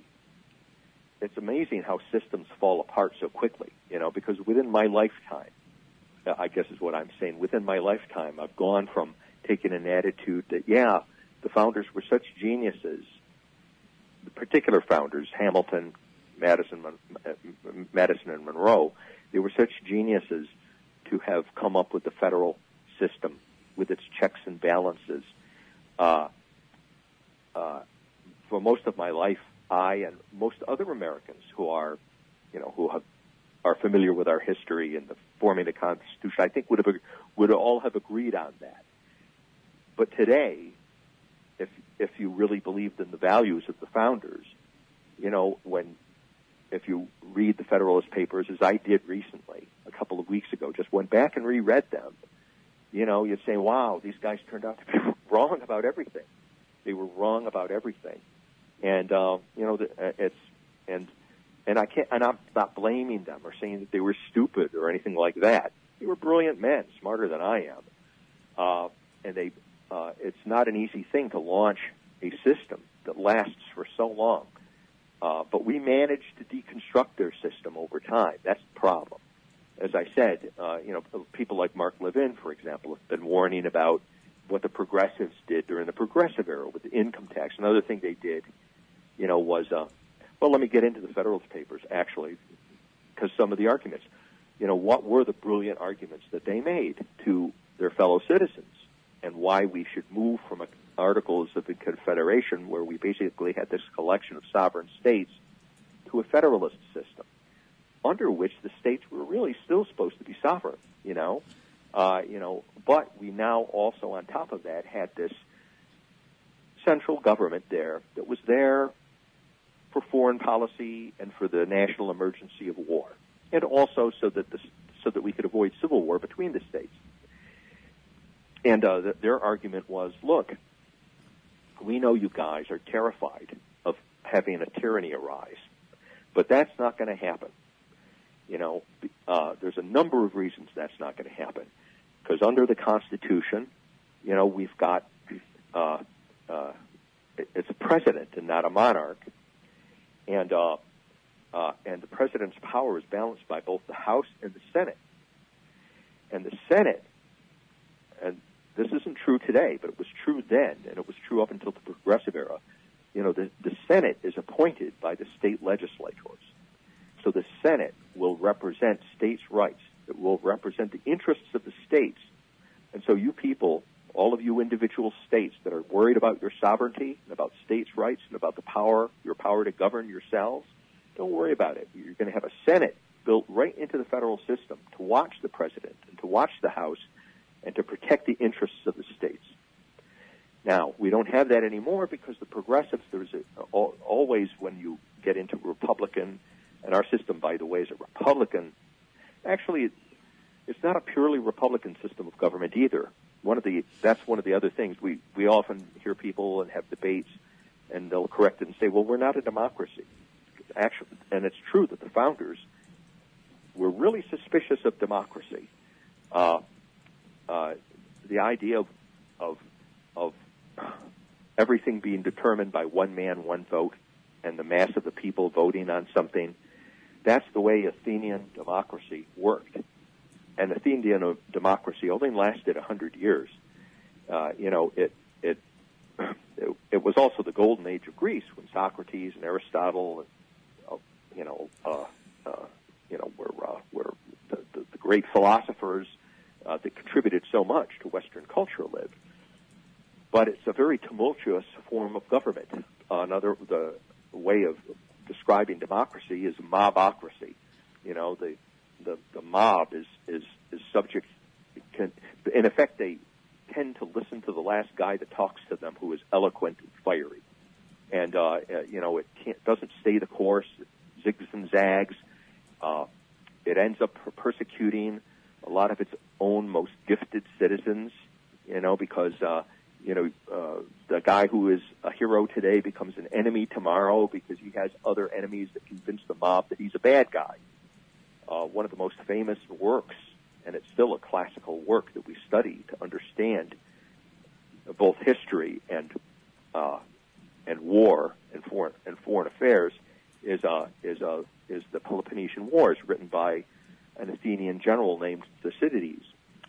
it's amazing how systems fall apart so quickly, you know, because within my lifetime, I guess is what I'm saying, within my lifetime, I've gone from taking an attitude that, yeah, the founders were such geniuses, the particular founders, Hamilton, Madison, Madison and Monroe, they were such geniuses to have come up with the federal system with its checks and balances. Uh, uh, for most of my life, I and most other Americans who are, you know, who have, are familiar with our history and the forming the Constitution, I think would have would all have agreed on that. But today, if if you really believed in the values of the founders, you know, when if you read the Federalist Papers, as I did recently, a couple of weeks ago, just went back and reread them, you know, you'd say, wow, these guys turned out to be wrong about everything. They were wrong about everything. And, uh, you know, it's, and, and I can't, and I'm not blaming them or saying that they were stupid or anything like that. They were brilliant men, smarter than I am. Uh, and they, uh, it's not an easy thing to launch a system that lasts for so long. Uh, but we managed to deconstruct their system over time. That's the problem. As I said, uh, you know, people like Mark Levin, for example, have been warning about what the progressives did during the progressive era with the income tax. Another thing they did, you know, was, uh, well, let me get into the Federalist Papers, actually, because some of the arguments, you know, what were the brilliant arguments that they made to their fellow citizens and why we should move from a, Articles of the Confederation, where we basically had this collection of sovereign states, to a federalist system, under which the states were really still supposed to be sovereign, you know, uh, you know, but we now also, on top of that, had this central government there that was there for foreign policy and for the national emergency of war, and also so that the, so that we could avoid civil war between the states. And uh, the, their argument was, look, we know you guys are terrified of having a tyranny arise, but that's not going to happen. You know, uh, there's a number of reasons that's not going to happen. Because under the Constitution, you know, we've got, uh, uh, it's a president and not a monarch. And, uh, uh, and the president's power is balanced by both the House and the Senate. And the Senate, and this isn't true today, but it was true then, and it was true up until the Progressive era. You know, the, the Senate is appointed by the state legislators. So the Senate will represent states' rights. It will represent the interests of the states. And so you people, all of you individual states that are worried about your sovereignty and about states' rights and about the power, your power to govern yourselves, don't worry about it. You're going to have a Senate built right into the federal system to watch the president and to watch the House and to protect the interests of the states. Now, we don't have that anymore because the progressives, there's a, always when you get into Republican, and our system, by the way, is a Republican. Actually, it's not a purely Republican system of government either. One of the that's one of the other things we we often hear people and have debates, and they'll correct it and say, "Well, we're not a democracy." Actually, and it's true that the founders were really suspicious of democracy. Uh, uh, the idea of of of everything being determined by one man, one vote, and the mass of the people voting on something. That's the way Athenian democracy worked. And Athenian democracy only lasted a hundred years. Uh, you know, it, it it it was also the golden age of Greece when Socrates and Aristotle, and, uh, you know, uh, uh, you know, were uh, were the, the, the great philosophers uh, that contributed so much to Western culture lived. But it's a very tumultuous form of government. Uh, another the way of describing democracy is mobocracy. You know, the the, the mob is, is, is subject, can, in effect, they tend to listen to the last guy that talks to them who is eloquent and fiery. And, uh, you know, it can't, doesn't stay the course, it zigs and zags. Uh, it ends up persecuting a lot of its own most gifted citizens, you know, because, uh, you know, uh, the guy who is a hero today becomes an enemy tomorrow because he has other enemies that convince the mob that he's a bad guy. Uh, one of the most famous works, and it's still a classical work that we study to understand both history and uh, and war and foreign and foreign affairs, is uh, is uh, is the Peloponnesian Wars, written by an Athenian general named Thucydides,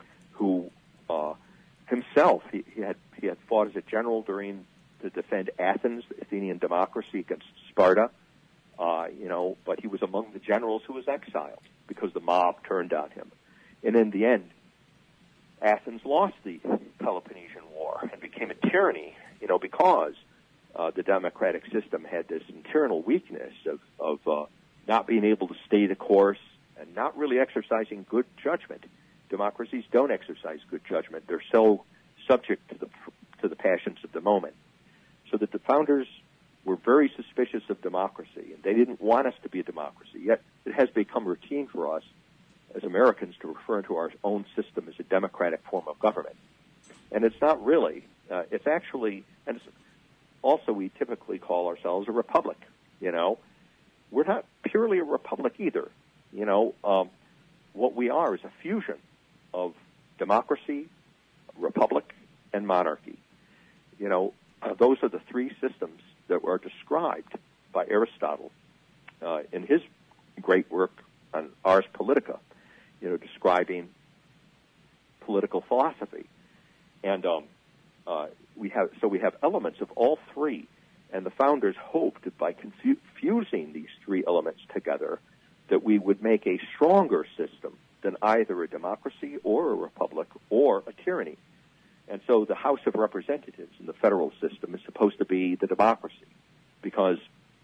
who uh, himself he, he had he had fought as a general during to defend Athens, the Athenian democracy, against Sparta. Uh, you know, but he was among the generals who was exiled because the mob turned on him. And in the end, Athens lost the Peloponnesian War and became a tyranny, you know, because uh, the democratic system had this internal weakness of, of uh, not being able to stay the course and not really exercising good judgment. Democracies don't exercise good judgment. They're so subject to the to the passions of the moment. So that the founders were very suspicious of democracy, and they didn't want us to be a democracy. Yet it has become routine for us as Americans to refer to our own system as a democratic form of government. And it's not really. Uh, it's actually, and it's also we typically call ourselves a republic, you know. We're not purely a republic either. You know, um, what we are is a fusion of democracy, republic, and monarchy. You know, uh, those are the three systems that were described by Aristotle uh, in his great work on Ars Politica, you know, describing political philosophy. And um, uh, we have so we have elements of all three, and the founders hoped that by confu- fusing these three elements together, that we would make a stronger system than either a democracy or a republic or a tyranny. And so the House of Representatives in the federal system is supposed to be the democracy, because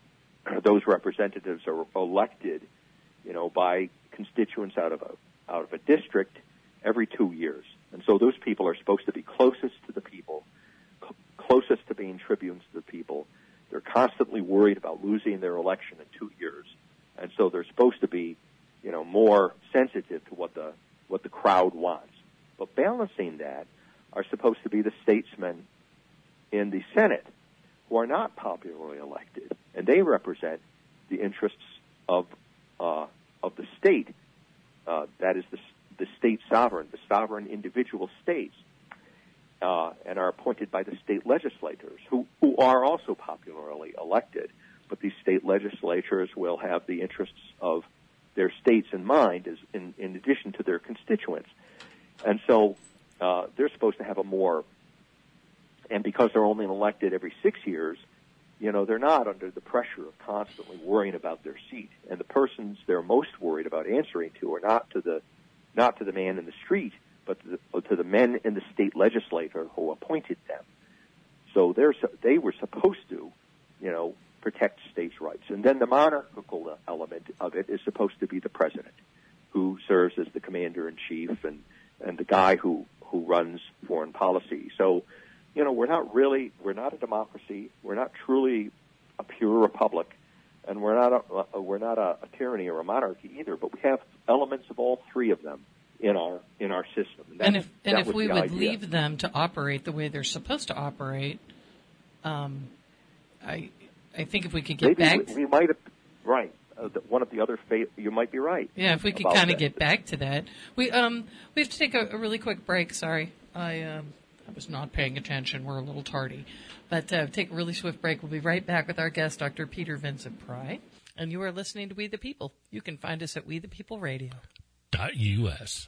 those representatives are elected, you know, by constituents out of a out of a district every two years. And so those people are supposed to be closest to the people, cl- closest to being tribunes to the people. They're constantly worried about losing their election in two years. And so they're supposed to be, you know, more sensitive to what the what the crowd wants. But balancing that are supposed to be the statesmen in the Senate, who are not popularly elected, and they represent the interests of uh, of the state. Uh, that is the the state sovereign, the sovereign individual states, uh, and are appointed by the state legislators, who who are also popularly elected. But these state legislatures will have the interests of their states in mind, as in, in addition to their constituents. And so uh, they're supposed to have a more, and because they're only elected every six years, you know, they're not under the pressure of constantly worrying about their seat. And the persons they're most worried about answering to are not to the, not to the man in the street, but to the, to the men in the state legislature who appointed them. So they're, they were supposed to, you know, protect states' rights. And then the monarchical element of it is supposed to be the president, who serves as the commander-in-chief and, and the guy who, who runs foreign policy. So, you know, we're not really, we're not a democracy. We're not truly a pure republic, and we're not a, a we're not a, a tyranny or a monarchy either. But we have elements of all three of them in our in our system. And, and if and if was we the would idea. leave them to operate the way they're supposed to operate, um, I I think if we could get Maybe back, we, we might have right. Uh, the, one of the other fa- you might be right. Yeah, if we could about kind of that. get back to that, we um we have to take a, a really quick break. Sorry, I um I was not paying attention. We're a little tardy, but uh, take a really swift break. We'll be right back with our guest, Doctor Peter Vincent Pry, and you are listening to We the People. You can find us at We the People Radio. Dot U S.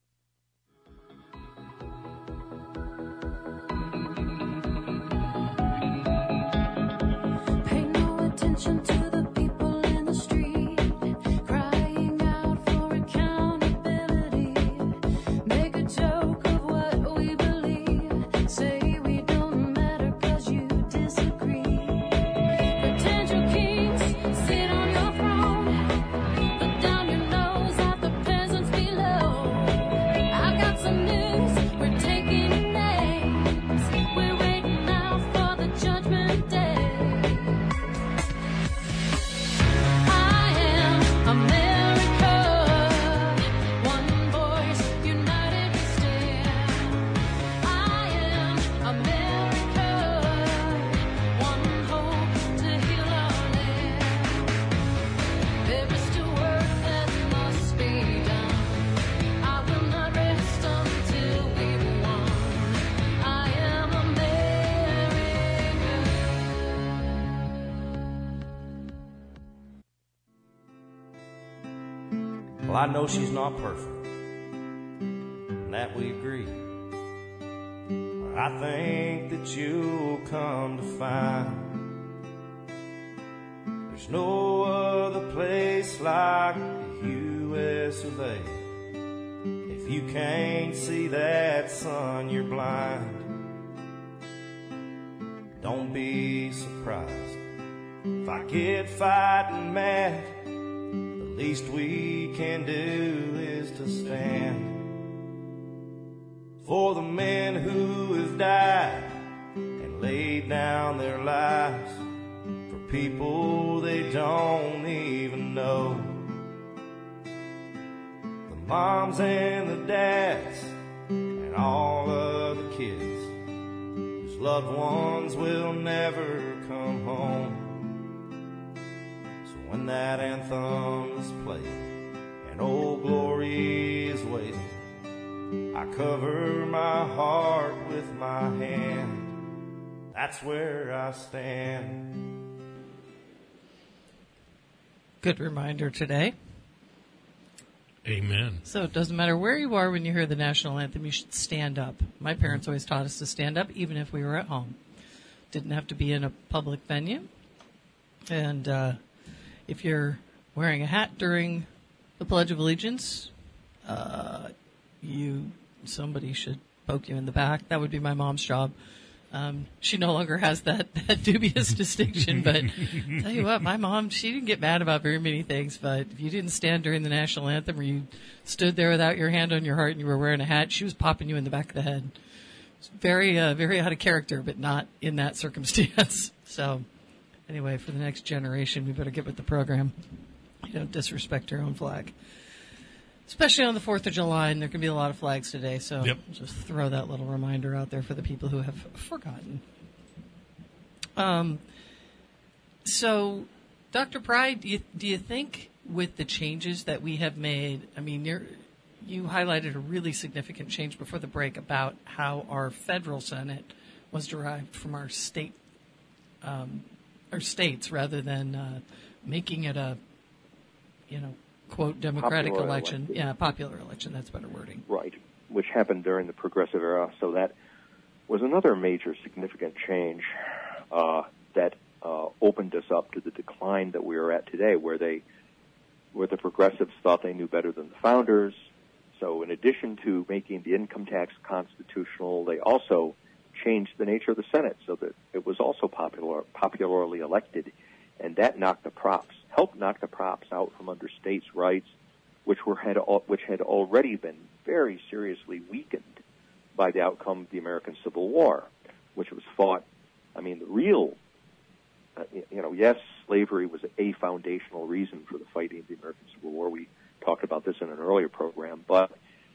Pay no attention to the people in the street, crying out for accountability. Make a joke of what we believe. Say we don't matter 'cause you disagree. Pretend you're kings, sit on your throne. Look down your nose at the peasants below. I've got some news, we're taking names. We're waiting now for the judgment day. I am America, one voice, united we stand. I am America, one hope to heal our land. There is still work that must be done. I will not rest until we've won. I am America. Well, I know she's not perfect, and that we agree. But I think that you'll come to find there's no other place like the U S of A. If you can't see that, son, you're blind. Don't be surprised if I get fighting mad. The least we can do is to stand for the men who have died and laid down their lives for people they don't even know. The moms and the dads and all of the kids whose loved ones will never come home. When that anthem is played and Old Glory is waiting, I cover my heart with my hand. That's where I stand. Good reminder today. Amen. So it doesn't matter where you are when you hear the national anthem, you should stand up. My parents always taught us to stand up even if we were at home. Didn't have to be in a public venue. And uh, if you're wearing a hat during the Pledge of Allegiance, uh, you somebody should poke you in the back. That would be my mom's job. Um, she no longer has that, that dubious distinction, but tell you what, my mom, she didn't get mad about very many things, but if you didn't stand during the national anthem or you stood there without your hand on your heart and you were wearing a hat, she was popping you in the back of the head. It's very, uh, very out of character, but not in that circumstance. So anyway, for the next generation, we better get with the program. You don't disrespect your own flag. Especially on the fourth of July, and there can be a lot of flags today, so Yep. just throw that little reminder out there for the people who have forgotten. Um, so, Doctor Pry, do you, do you think with the changes that we have made, I mean, you're, you highlighted a really significant change before the break about how our federal Senate was derived from our state, um, our states, rather than uh, making it a, you know, quote, democratic Popular election. election. Yeah, popular election. That's better wording. Right. which happened during the Progressive Era. So that was another major significant change uh, that uh, opened us up to the decline that we are at today, where they, where the Progressives thought they knew better than the Founders. So in addition to making the income tax constitutional, they also changed the nature of the Senate so that it was also popular, popularly elected, and that knocked the props, helped knock the props out from under states' rights, which were had which had already been very seriously weakened by the outcome of the American Civil War, which was fought. I mean, the real, uh, you know, yes, slavery was a foundational reason for the fighting of the American Civil War. We talked about this in an earlier program, but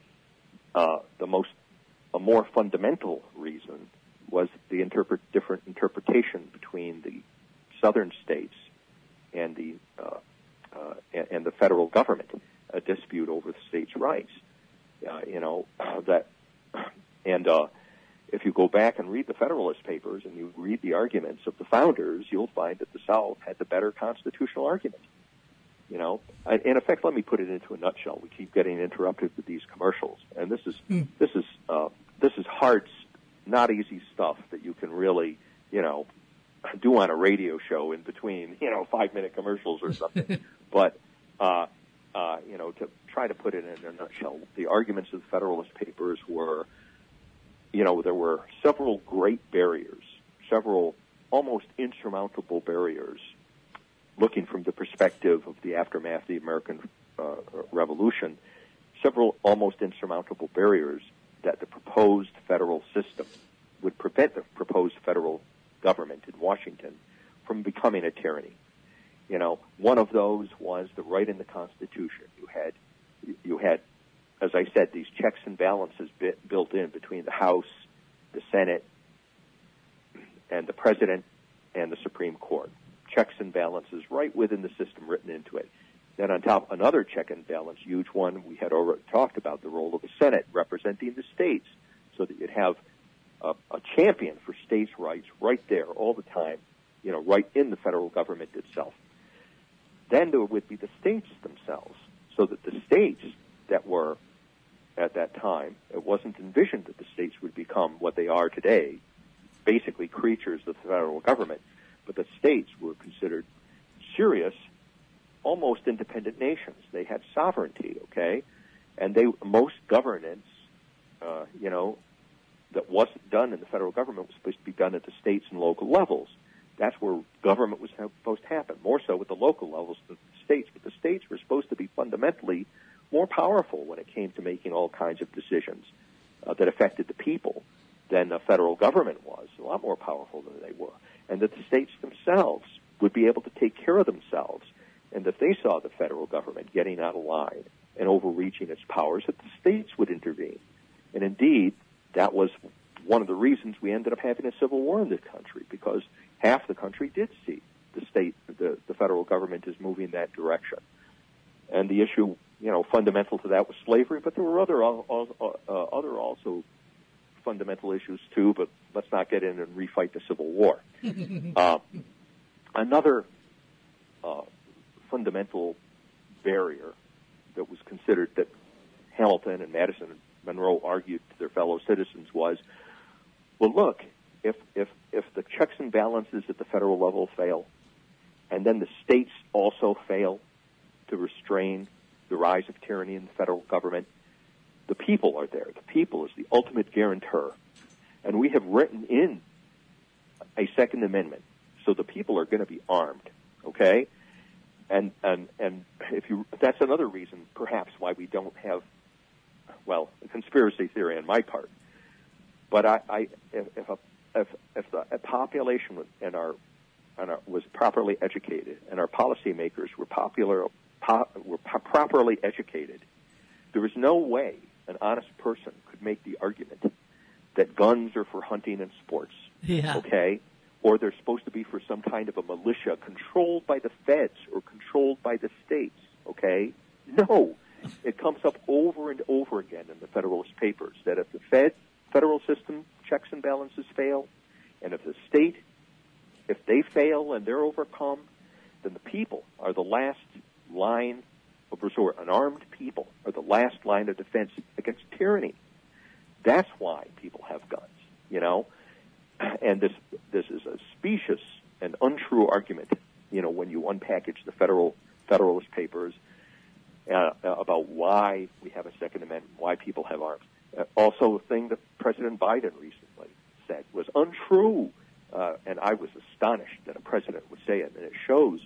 uh, the most, a more fundamental reason was the interpret, different interpretation between the southern states and the uh, uh, and, and the federal government, a dispute over the states' rights. Uh, you know uh, that, and uh, if you go back and read the Federalist Papers and you read the arguments of the Founders, you'll find that the South had the better constitutional argument. You know, in effect, let me put it into a nutshell. We keep getting interrupted with these commercials, and this is mm. this is uh, this is hard, not easy stuff that you can really, you know, do on a radio show in between, you know, five minute commercials or something. But uh, uh, you know, to try to put it in a nutshell, the arguments of the Federalist Papers were, you know, there were several great barriers, several almost insurmountable barriers. Looking from the perspective of the aftermath of the American uh, Revolution, several almost insurmountable barriers that the proposed federal system would prevent the proposed federal government in Washington from becoming a tyranny. You know, one of those was the right in the Constitution. You had, you had, as I said, these checks and balances bit, built in between the House, the Senate, and the President and the Supreme Court. Checks and balances right within the system written into it. Then on top, another check and balance, huge one, we had already talked about the role of the Senate representing the states so that you'd have a, a champion for states' rights right there all the time, you know, right in the federal government itself. Then there would be the states themselves, so that the states that were at that time, it wasn't envisioned that the states would become what they are today, basically creatures of the federal government. But the states were considered serious, almost independent nations. They had sovereignty, okay? And they most governance, uh, you know, that wasn't done in the federal government was supposed to be done at the states and local levels. That's where government was supposed to happen, more so with the local levels than the states. But the states were supposed to be fundamentally more powerful when it came to making all kinds of decisions uh, that affected the people than the federal government was, a lot more powerful than they were. And that the states themselves would be able to take care of themselves, and that they saw the federal government getting out of line and overreaching its powers, that the states would intervene. And indeed, that was one of the reasons we ended up having a civil war in this country, because half the country did see the state, the, the federal government is moving in that direction. And the issue, you know, fundamental to that was slavery, but there were other, uh, uh, other also fundamental issues too, but let's not get in and refight the Civil War. uh, another uh, fundamental barrier that was considered that Hamilton and Madison and Monroe argued to their fellow citizens was, well, look, if if if the checks and balances at the federal level fail, and then the states also fail to restrain the rise of tyranny in the federal government, the people are there. The people is the ultimate guarantor. And we have written in a Second Amendment, so the people are going to be armed, okay? And and and if you that's another reason, perhaps, why we don't have, well, a conspiracy theory on my part. But I, I if if, a, if if the a population and our and our, was properly educated, and our policymakers were popular po, were po- properly educated, there was no way an honest person could make the argument that guns are for hunting and sports, yeah. okay, or they're supposed to be for some kind of a militia controlled by the feds or controlled by the states, okay? No. It comes up over and over again in the Federalist Papers that if the Fed, federal system checks and balances fail, and if the state, if they fail and they're overcome, then the people are the last line of resort. An armed people are the last line of defense against tyranny. That's why people have guns, you know. And this this is a specious and untrue argument, you know, when you unpackage the federal Federalist Papers uh, about why we have a Second Amendment, why people have arms. Uh, also, a thing that President Biden recently said was untrue, uh, and I was astonished that a president would say it. And it shows,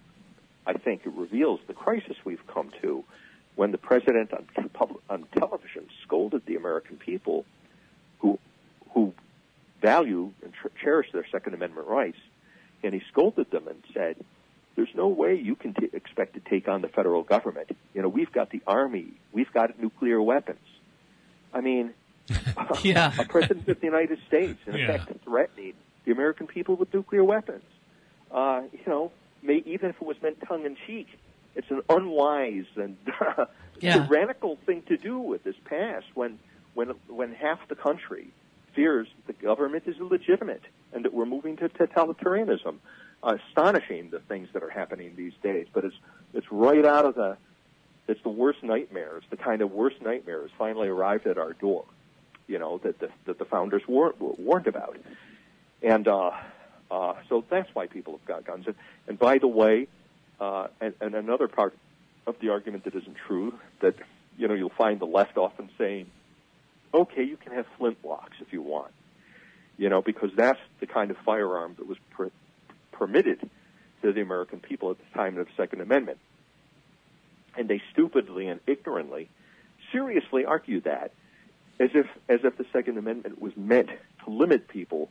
I think, it reveals the crisis we've come to when the president on, public, on television scolded the American people who who value and tr- cherish their Second Amendment rights, and he scolded them and said, there's no way you can t- expect to take on the federal government. You know, we've got the Army. We've got nuclear weapons. I mean, yeah. a president of the United States, in Yeah. effect, threatening the American people with nuclear weapons. Uh, you know, may, even if it was meant tongue-in-cheek, it's an unwise and Yeah. tyrannical thing to do at this past when, when, when half the country fears the government is illegitimate and that we're moving to totalitarianism. Uh, astonishing, the things that are happening these days, but it's it's right out of the it's the worst nightmares. The kind of worst nightmares finally arrived at our door, you know, that the that the founders war, warned about, and uh, uh, so that's why people have got guns. And, and by the way, uh, and, and another part of the argument that isn't true, that you know you'll find the left often saying, okay, you can have flintlocks if you want, you know, because that's the kind of firearm that was per- permitted to the American people at the time of the Second Amendment. And they stupidly and ignorantly seriously argue that as if as if the Second Amendment was meant to limit people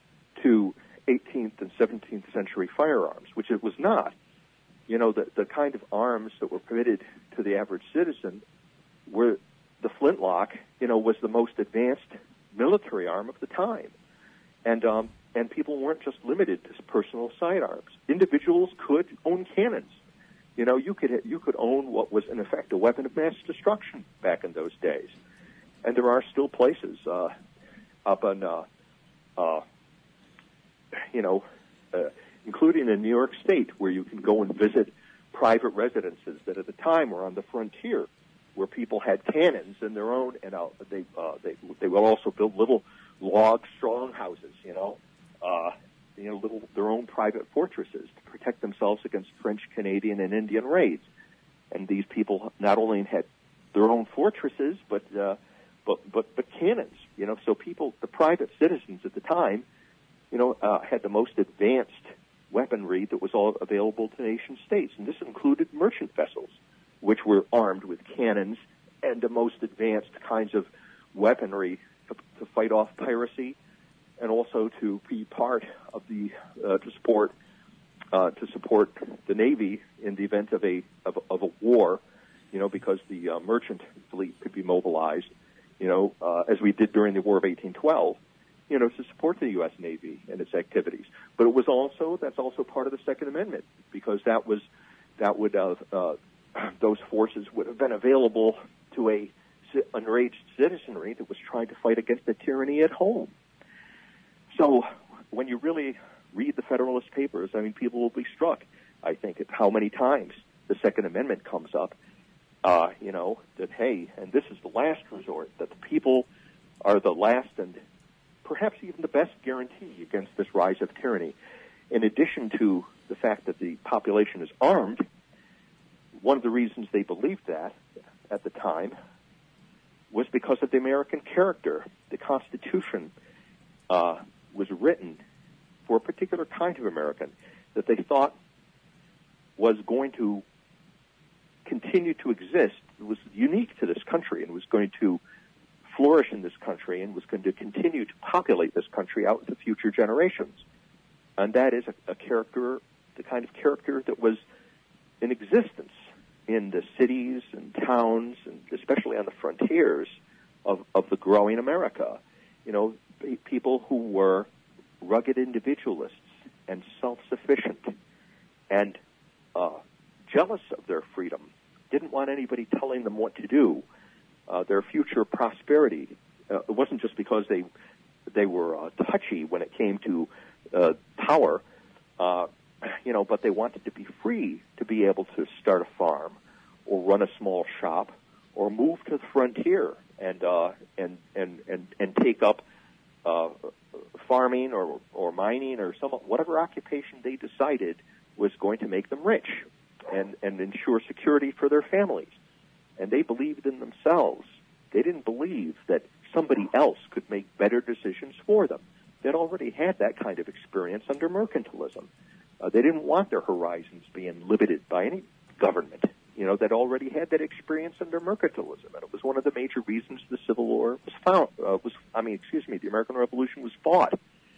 to eighteenth and seventeenth century firearms, which it was not. You know, the, the kind of arms that were permitted to the average citizen were the flintlock, you know, was the most advanced military arm of the time. And um, and people weren't just limited to personal sidearms. Individuals could own cannons. You know, you could you could own what was in effect a weapon of mass destruction back in those days. And there are still places uh, up in, uh, uh, you know, uh, including in New York State, where you can go and visit private residences that at the time were on the frontier, where people had cannons in their own, and uh, they uh, they they will also build little log strong houses, you know, uh, you know, little their own private fortresses to protect themselves against French, Canadian, and Indian raids. And these people not only had their own fortresses, but uh, but but but cannons, you know. So people, the private citizens at the time, you know, uh, had the most advanced weaponry that was all available to nation states, and this included merchant vessels, which were armed with cannons and the most advanced kinds of weaponry to, to fight off piracy, and also to be part of the uh, to support uh, to support the Navy in the event of a of, of a war, you know, because the uh, merchant fleet could be mobilized, you know, uh, as we did during the War of eighteen twelve, you know, to support the U S Navy and its activities. But it was also that's also part of the Second Amendment, because that was that would uh, uh, those forces would have been available to a enraged citizenry that was trying to fight against the tyranny at home. So when you really read the Federalist Papers, I mean, people will be struck, I think, at how many times the Second Amendment comes up, uh, you know, that, hey, and this is the last resort, that the people are the last and perhaps even the best guarantee against this rise of tyranny. In addition to the fact that the population is armed, one of the reasons they believed that at the time was because of the American character. The Constitution uh, was written for a particular kind of American that they thought was going to continue to exist. It was unique to this country and was going to flourish in this country and was going to continue to populate this country out into future generations. And that is a, a character, the kind of character that was in existence in the cities and towns, and especially on the frontiers of, of the growing America. You know, people who were rugged individualists and self-sufficient and uh, jealous of their freedom, didn't want anybody telling them what to do. Uh, their future prosperity, uh, it wasn't just because they they were uh, touchy when it came to uh, power, uh, you know, but they wanted to be free to be able to start a farm or run a small shop or move to the frontier and uh, and and and and take up uh, farming or or mining or some whatever occupation they decided was going to make them rich and and ensure security for their families. And they believed in themselves. They didn't believe that somebody else could make better decisions for them. They'd already had that kind of experience under mercantilism. Uh, they didn't want their horizons being limited by any government. You know, they'd already had that experience under mercantilism, and it was one of the major reasons the Civil War was found. Uh, was I mean, excuse me, the American Revolution was fought.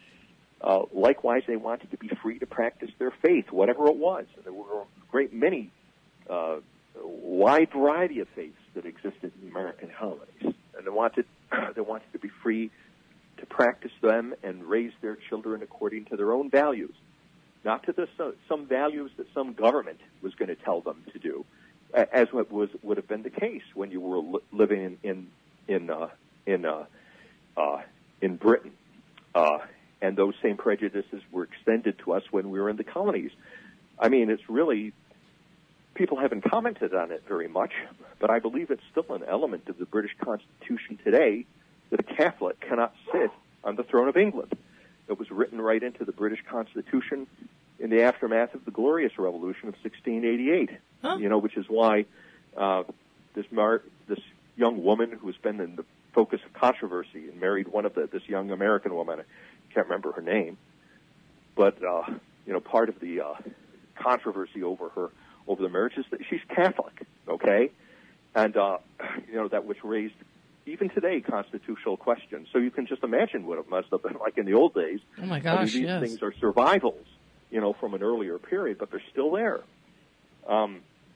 Uh, likewise, they wanted to be free to practice their faith, whatever it was. And there were a great many, uh, wide variety of faiths that existed in the American colonies, and they wanted they wanted to be free to practice them and raise their children according to their own values, not to the, some values that some government was going to tell them to do, as what was would have been the case when you were li- living in in in uh, in, uh, uh, in Britain, uh, and those same prejudices were extended to us when we were in the colonies. I mean, it's really, people haven't commented on it very much, but I believe it's still an element of the British Constitution today that a Catholic cannot sit on the throne of England. It was written right into the British Constitution in the aftermath of the Glorious Revolution of sixteen eighty-eight. Huh? You know, which is why uh, this mar- this young woman who's been in the focus of controversy and married one of the this young American woman, I can't remember her name, but uh, you know, part of the uh, controversy over her over the marriage is that she's Catholic, okay, and uh, you know, that which raised even today constitutional questions. So you can just imagine what it must have been like in the old days. Oh my gosh, I mean, these yes. things are survivals, you know, from an earlier period, but they're still there. Um,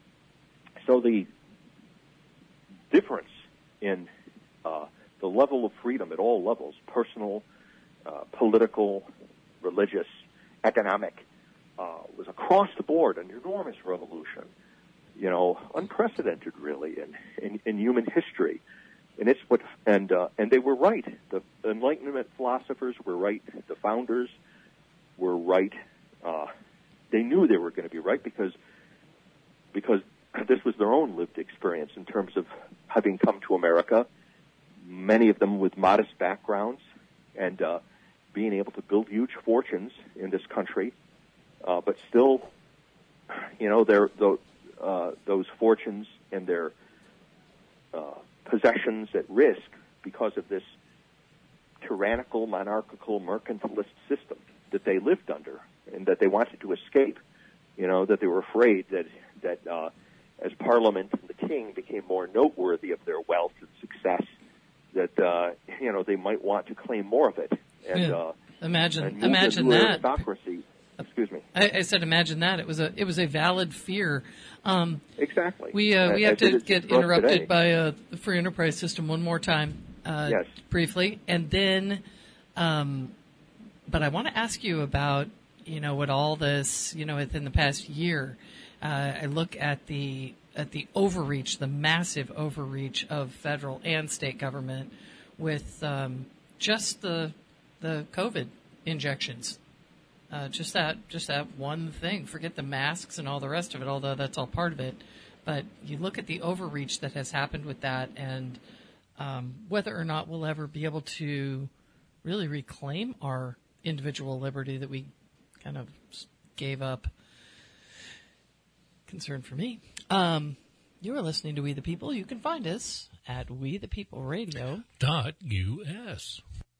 so the difference in uh, the level of freedom at all levels, personal, uh, political, religious, economic, uh, was across the board an enormous revolution, you know, unprecedented really in, in, in human history. And it's what, and uh, and they were right. The Enlightenment philosophers were right. The founders were right. Uh, they knew they were going to be right because because this was their own lived experience in terms of having come to America. Many of them with modest backgrounds and uh, being able to build huge fortunes in this country, uh, but still, you know, their the, uh, those fortunes and their uh, possessions at risk because of this tyrannical, monarchical, mercantilist system that they lived under and that they wanted to escape. You know, that they were afraid that, that uh, as Parliament and the King became more noteworthy of their wealth and success, that, uh, you know, they might want to claim more of it. And, yeah. uh, imagine and imagine that. Aristocracy. Excuse me. I, I said, imagine that. It was a it was a valid fear. Um, exactly. We uh, we I, have I to get interrupted today. by uh, the free enterprise system one more time, uh, yes. briefly, and then. Um, but I want to ask you about, you know, what all this, you know, within the past year. Uh, I look at the at the overreach, the massive overreach of federal and state government with um, just the the COVID injections. Uh, just that, just that one thing. Forget the masks and all the rest of it, although that's all part of it. But you look at the overreach that has happened with that, and um, whether or not we'll ever be able to really reclaim our individual liberty that we kind of gave up. Concern for me. Um, you are listening to We the People. You can find us at we the people radio dot U S.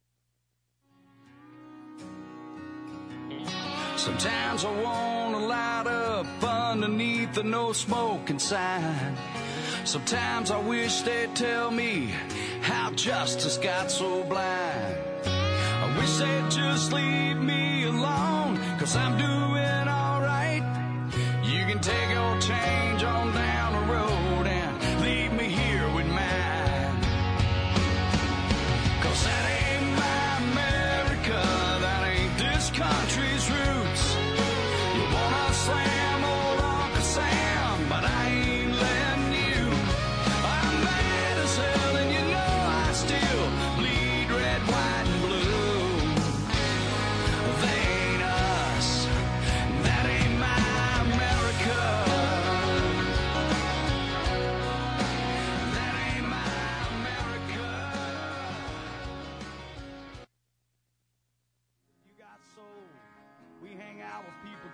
Sometimes I want to light up underneath the no smoking sign. Sometimes I wish they'd tell me how justice got so blind. I wish they'd just leave me alone, 'cause I'm doing all right. You can take your change on down the road and leave me here with mine. 'Cause that ain't my America, that ain't this country's roots. You wanna slam old Uncle Sam, but I ain't letting you. I'm mad as hell and you know I still bleed red, white, and blue. They ain't us, that ain't my America.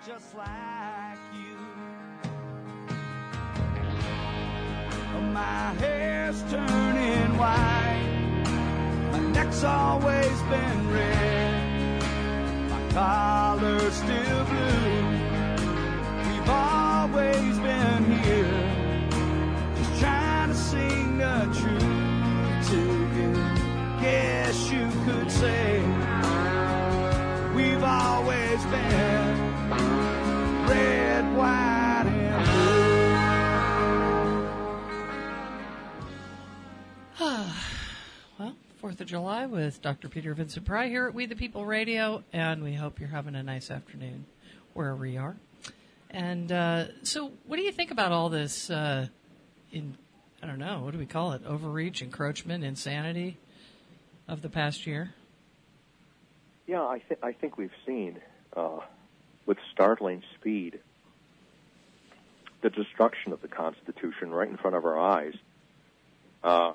just like you. My hair's turning white, my neck's always been red, my collar's still blue. We've always been here, just trying to sing the truth to you. Guess you could say we've always been red, white, and blue. Well, fourth of July with Doctor Peter Vincent Pry here at We the People Radio, and we hope you're having a nice afternoon wherever you are. And uh, so what do you think about all this, uh, in I don't know, what do we call it, overreach, encroachment, insanity of the past year? Yeah, I, th- I think we've seen uh, with startling speed the destruction of the Constitution right in front of our eyes. Uh,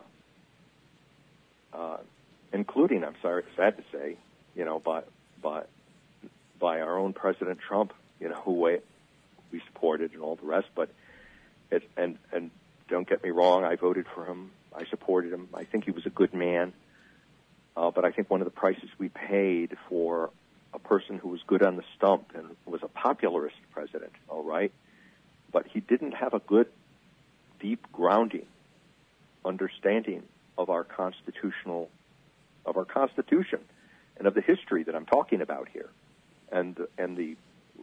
Uh, including, I'm sorry, sad to say, you know, by by by our own President Trump, you know, who we, we supported and all the rest. But it, and and don't get me wrong, I voted for him, I supported him. I think he was a good man. Uh, but I think one of the prices we paid for a person who was good on the stump and was a popularist president, all right, but he didn't have a good, deep grounding, understanding of our constitutional, of our Constitution, and of the history that I'm talking about here, and and the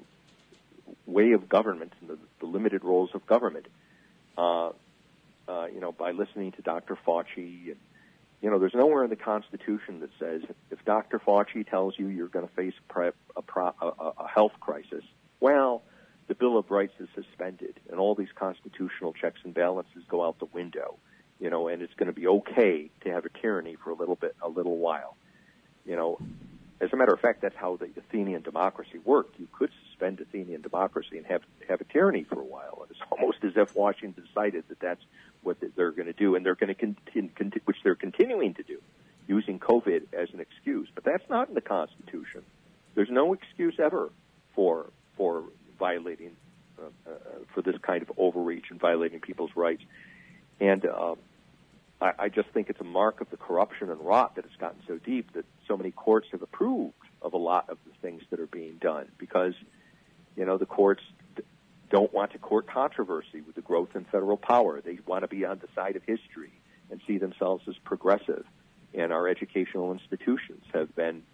way of government and the, the limited roles of government. Uh, uh, you know, by listening to Doctor Fauci, and, you know, there's nowhere in the Constitution that says if Doctor Fauci tells you you're going to face pre- a, pro- a, a health crisis, well, the Bill of Rights is suspended, and all these constitutional checks and balances go out the window. You know, and it's going to be okay to have a tyranny for a little bit, a little while. You know, as a matter of fact, that's how the Athenian democracy worked. You could suspend Athenian democracy and have have a tyranny for a while. It's almost as if Washington decided that that's what they're going to do, and they're going to continue, which they're continuing to do, using COVID as an excuse. But that's not in the Constitution. There's no excuse ever for for violating uh, uh, for this kind of overreach and violating people's rights. And uh, I, I just think it's a mark of the corruption and rot that has gotten so deep that so many courts have approved of a lot of the things that are being done because, you know, the courts d- don't want to court controversy with the growth in federal power. They want to be on the side of history and see themselves as progressive. And our educational institutions have been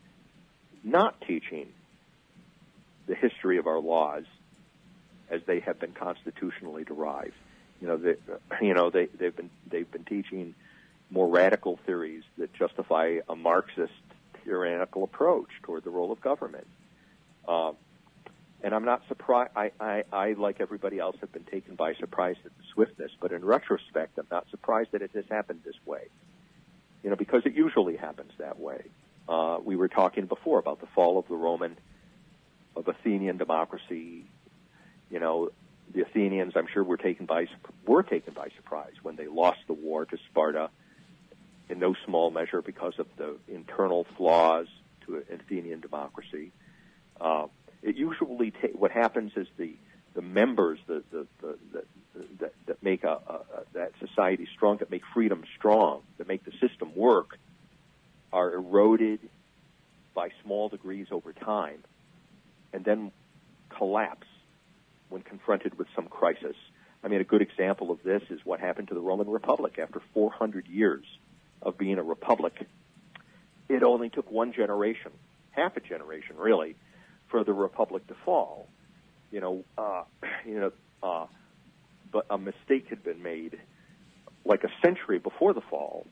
not teaching the history of our laws as they have been constitutionally derived. You know, they, you know, they, they've been they've been teaching more radical theories that justify a Marxist tyrannical approach toward the role of government. Uh, and I'm not surprised. I, I, I, like everybody else, have been taken by surprise at the swiftness. But in retrospect, I'm not surprised that it has happened this way. You know, because it usually happens that way. Uh, we were talking before about the fall of the Roman, of Athenian democracy. You know, the Athenians, I'm sure, were taken by were taken by surprise when they lost the war to Sparta, in no small measure because of the internal flaws to an Athenian democracy. Uh, it usually ta- what happens is the the members the, the, the, the, that that make a, a, a that society strong, that make freedom strong, that make the system work, are eroded by small degrees over time, and then collapse when confronted with some crisis. I mean, a good example of this is what happened to the Roman Republic after four hundred years of being a republic. It only took one generation, half a generation really, for the republic to fall. You know, uh, you know, uh, but a mistake had been made like a century before the fall,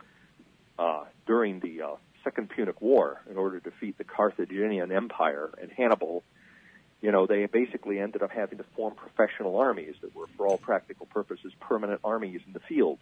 uh, during the uh, Second Punic War, in order to defeat the Carthaginian Empire and Hannibal. You know, they basically ended up having to form professional armies that were, for all practical purposes, permanent armies in the field.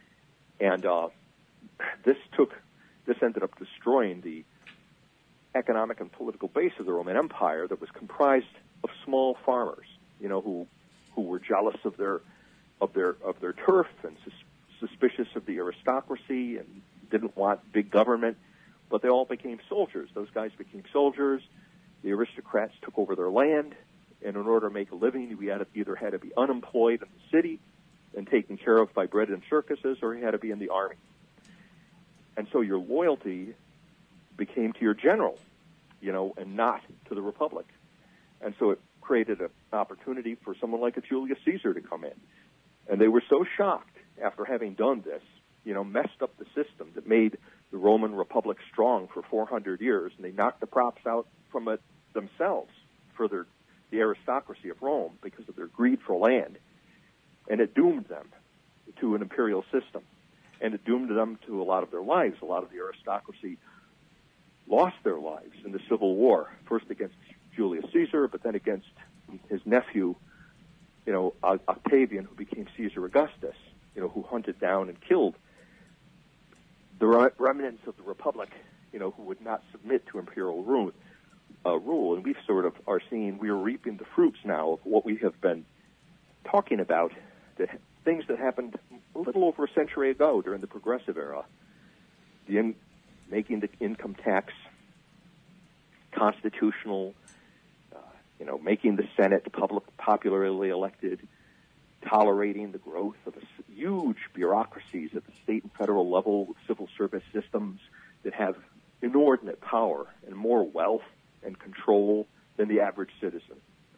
And uh, this took, this ended up destroying the economic and political base of the Roman Empire that was comprised of small farmers, you know, who who were jealous of their of their of their turf and sus- suspicious of the aristocracy and didn't want big government. But they all became soldiers. Those guys became soldiers. The aristocrats took over their land, And in order to make a living, you had to, either had to be unemployed in the city and taken care of by bread and circuses, or you had to be in the army. And so your loyalty became to your general, you know, and not to the Republic. And so it created an opportunity for someone like a Julius Caesar to come in. And they were so shocked after having done this, you know, messed up the system that made the Roman Republic strong for four hundred years, and they knocked the props out from it themselves for their, the aristocracy of Rome because of their greed for land. And it doomed them to an imperial system. And it doomed them to a lot of their lives. A lot of the aristocracy lost their lives in the Civil War, first against Julius Caesar, but then against his nephew, you know, Octavian, who became Caesar Augustus, you know, who hunted down and killed the remnants of the Republic, you know, who would not submit to imperial rule. Uh, rule. And we've sort of are seeing, we are reaping the fruits now of what we have been talking about, the things that happened a little over a century ago during the Progressive Era. The in, making the income tax constitutional, uh, you know, making the Senate public, popularly elected, tolerating the growth of a huge bureaucracies at the state and federal level with civil service systems that have inordinate power and more wealth and control than the average citizen.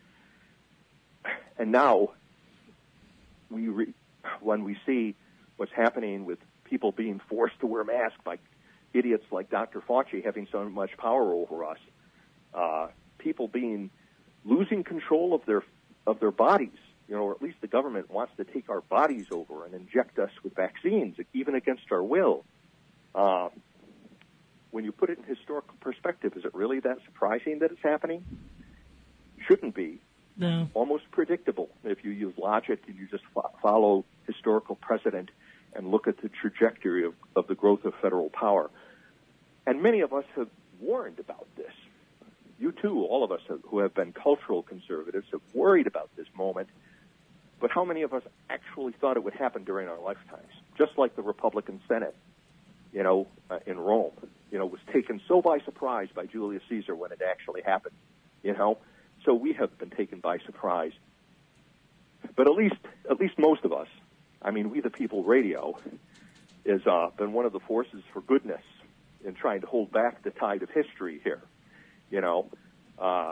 And now, we re- when we see what's happening with people being forced to wear masks by idiots like Doctor Fauci having so much power over us, uh, people being losing control of their of their bodies, you know, or at least the government wants to take our bodies over and inject us with vaccines, even against our will. Uh, when you put it in historical perspective, is it really that surprising that it's happening? Shouldn't be. No. Almost predictable if you use logic and you just fo- follow historical precedent and look at the trajectory of, of the growth of federal power. And many of us have warned about this. You too, all of us have, who have been cultural conservatives, have worried about this moment. But how many of us actually thought it would happen during our lifetimes? Just like the Republican Senate, you know, uh, in Rome, you know, was taken so by surprise by Julius Caesar when it actually happened, you know. So we have been taken by surprise. But at least, at least most of us, I mean, We the People Radio has uh, been one of the forces for goodness in trying to hold back the tide of history here. You know, uh,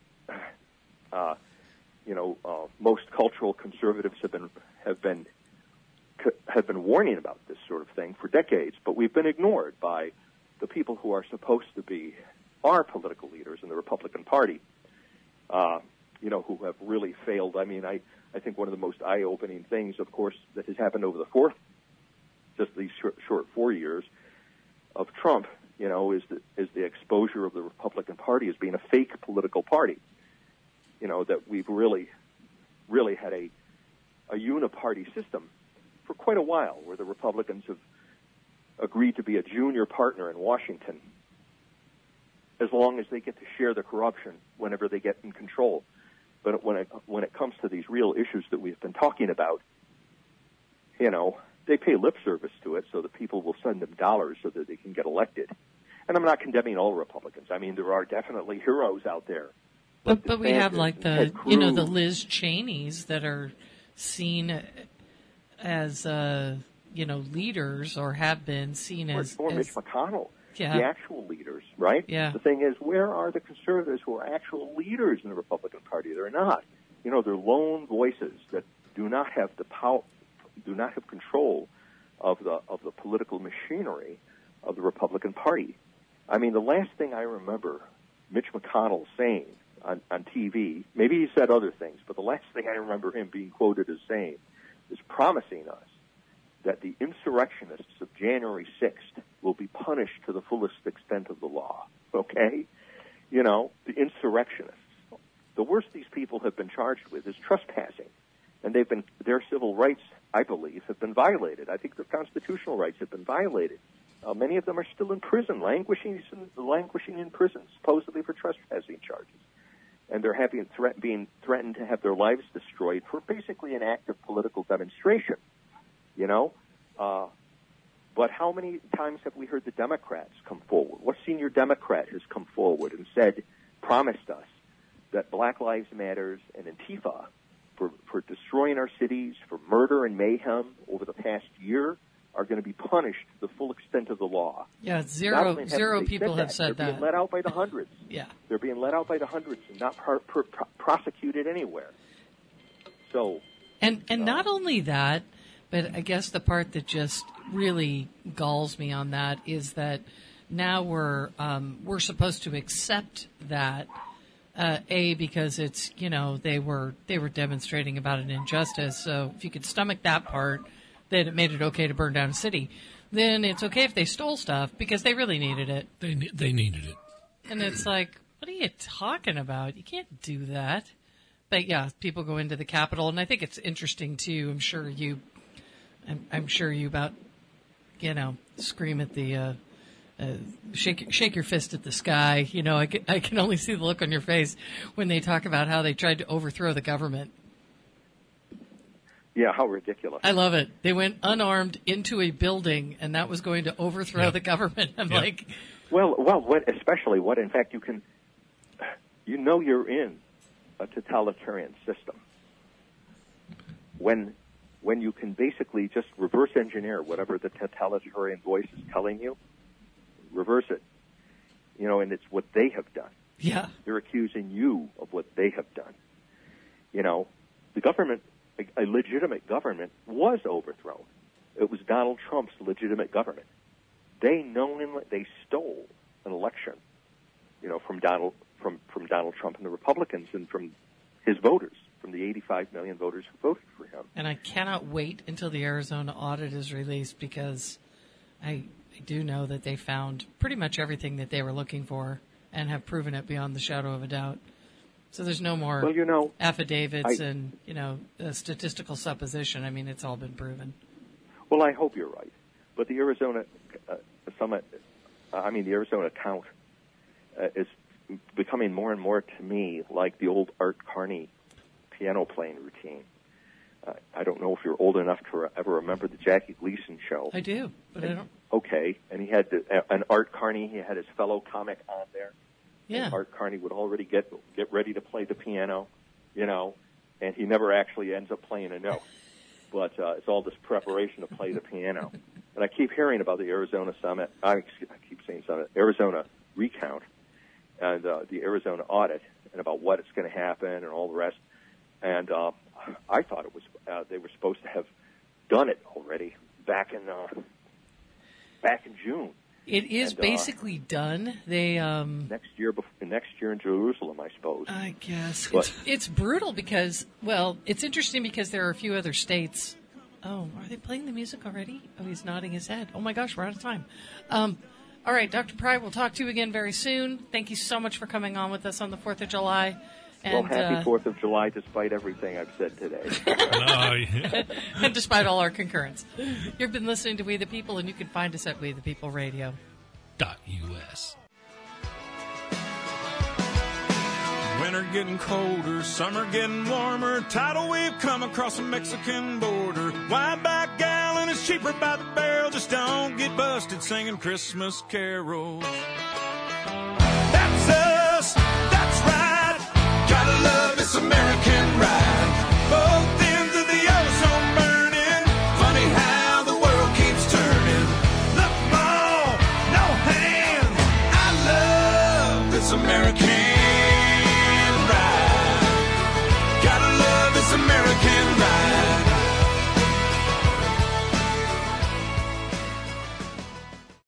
uh, you know, uh, most cultural conservatives have been have been have been warning about this sort of thing for decades, but we've been ignored by the people who are supposed to be our political leaders in the Republican Party. Uh, you know, who have really failed. I mean, I, I think one of the most eye-opening things, of course, that has happened over the fourth, just these short, short four years of Trump, you know, is the, is the exposure of the Republican Party as being a fake political party. You know, that we've really, really had a, a uniparty system for quite a while, where the Republicans have agreed to be a junior partner in Washington as long as they get to share the corruption whenever they get in control. But when it, when it comes to these real issues that we've been talking about, you know, they pay lip service to it so that people will send them dollars so that they can get elected. And I'm not condemning all Republicans. I mean, there are definitely heroes out there. But, but we have like the, Ted you know, the Cruz. Liz Cheneys that are seen as, uh, you know, leaders, or have been seen Or, as, or as Mitch McConnell, Yeah. the actual leaders, right? Yeah. The thing is, where are the conservatives who are actual leaders in the Republican Party? They're not. You know, they're lone voices that do not have the power, do not have control of the of the political machinery of the Republican Party. I mean, the last thing I remember Mitch McConnell saying on, on T V, maybe he said other things, but the last thing I remember him being quoted as saying is promising us that the insurrectionists of January sixth will be punished to the fullest extent of the law, okay? You know, the insurrectionists. The worst these people have been charged with is trespassing, and they've been, their civil rights, I believe, have been violated. I think their constitutional rights have been violated. Uh, many of them are still in prison, languishing, languishing in prison, supposedly for trespassing charges. And they're having threat, being threatened to have their lives destroyed for basically an act of political demonstration. You know, uh, but how many times have we heard the Democrats come forward? What senior Democrat has come forward and said, promised us that Black Lives Matters and Antifa, for, for destroying our cities, for murder and mayhem over the past year, are going to be punished to the full extent of the law. Yeah, Not zero only have zero they people said have that, said they're that. being let out by the hundreds. Yeah. They're being let out by the hundreds and not par- per- pro- prosecuted anywhere. So, And and not only that, but I guess the part that just really galls me on that is that now we're um, we're supposed to accept that uh, a because it's you know they were they were demonstrating about an injustice. So if you could stomach that part, that it made it okay to burn down a city, then it's okay if they stole stuff because they really needed it. They ne- they needed it. And it's like, what are you talking about? You can't do that. But yeah, people go into the Capitol, and I think it's interesting too. I'm sure you, I'm, I'm sure you about, you know, scream at the, uh, uh, shake shake your fist at the sky. You know, I can, I can only see the look on your face when they talk about how they tried to overthrow the government. yeah, how ridiculous. I love it. They went unarmed into a building, and that was going to overthrow Yeah. the government. I'm Yeah. like, Well, well, what, especially what, in fact, you can, you know you're in a totalitarian system when when you can basically just reverse engineer whatever the totalitarian voice is telling you, reverse it. You know, and it's what they have done. yeah, They're accusing you of what they have done. You know, the government, a, a legitimate government, was overthrown. It was Donald Trump's legitimate government. They knowingly, they stole an election, you know, from Donald from, from Donald Trump and the Republicans and from his voters, from the eighty-five million voters who voted for him. and I cannot wait until the Arizona audit is released because I, I do know that they found pretty much everything that they were looking for and have proven it beyond the shadow of a doubt. So there's no more Well, you know, affidavits I- and, you know, uh, statistical supposition. I mean, it's all been proven. well, I hope you're right. But the Arizona uh, Summit, uh, I mean, the Arizona count uh, is becoming more and more to me like the old Art Carney piano playing routine. Uh, I don't know if you're old enough to re- ever remember the Jackie Gleason show. I do, but I don't. Okay, and he had the, uh, an Art Carney. He had his fellow comic on there. Yeah. And Art Carney would already get get ready to play the piano, you know, and he never actually ends up playing a note. But uh, it's all this preparation to play the piano. And I keep hearing about the Arizona Summit. I, excuse, I keep saying Summit. Arizona recount and uh, the Arizona audit, and about what it's going to happen and all the rest. And uh, I thought it was uh, they were supposed to have done it already back in uh, back in June. It is And, uh, basically done. They, um, Next year, bef- next year in Jerusalem, I suppose. I guess But- it's, it's brutal because, well, it's interesting because there are a few other states. Oh, are they playing the music already? Oh, he's nodding his head. Oh my gosh, we're out of time. Um, all right, Doctor Pry, we'll talk to you again very soon. Thank you so much for coming on with us on the Fourth of July. And, well, happy uh, Fourth of July, despite everything I've said today. No, yeah. and despite all our concurrence, you've been listening to We the People, and you can find us at We the People Radio. Dot U S. Winter getting colder, summer getting warmer. Tidal wave come across the Mexican border. Wide back gallon is cheaper by the barrel. Just don't get busted singing Christmas carols. That's us, that's right. Gotta love this American ride.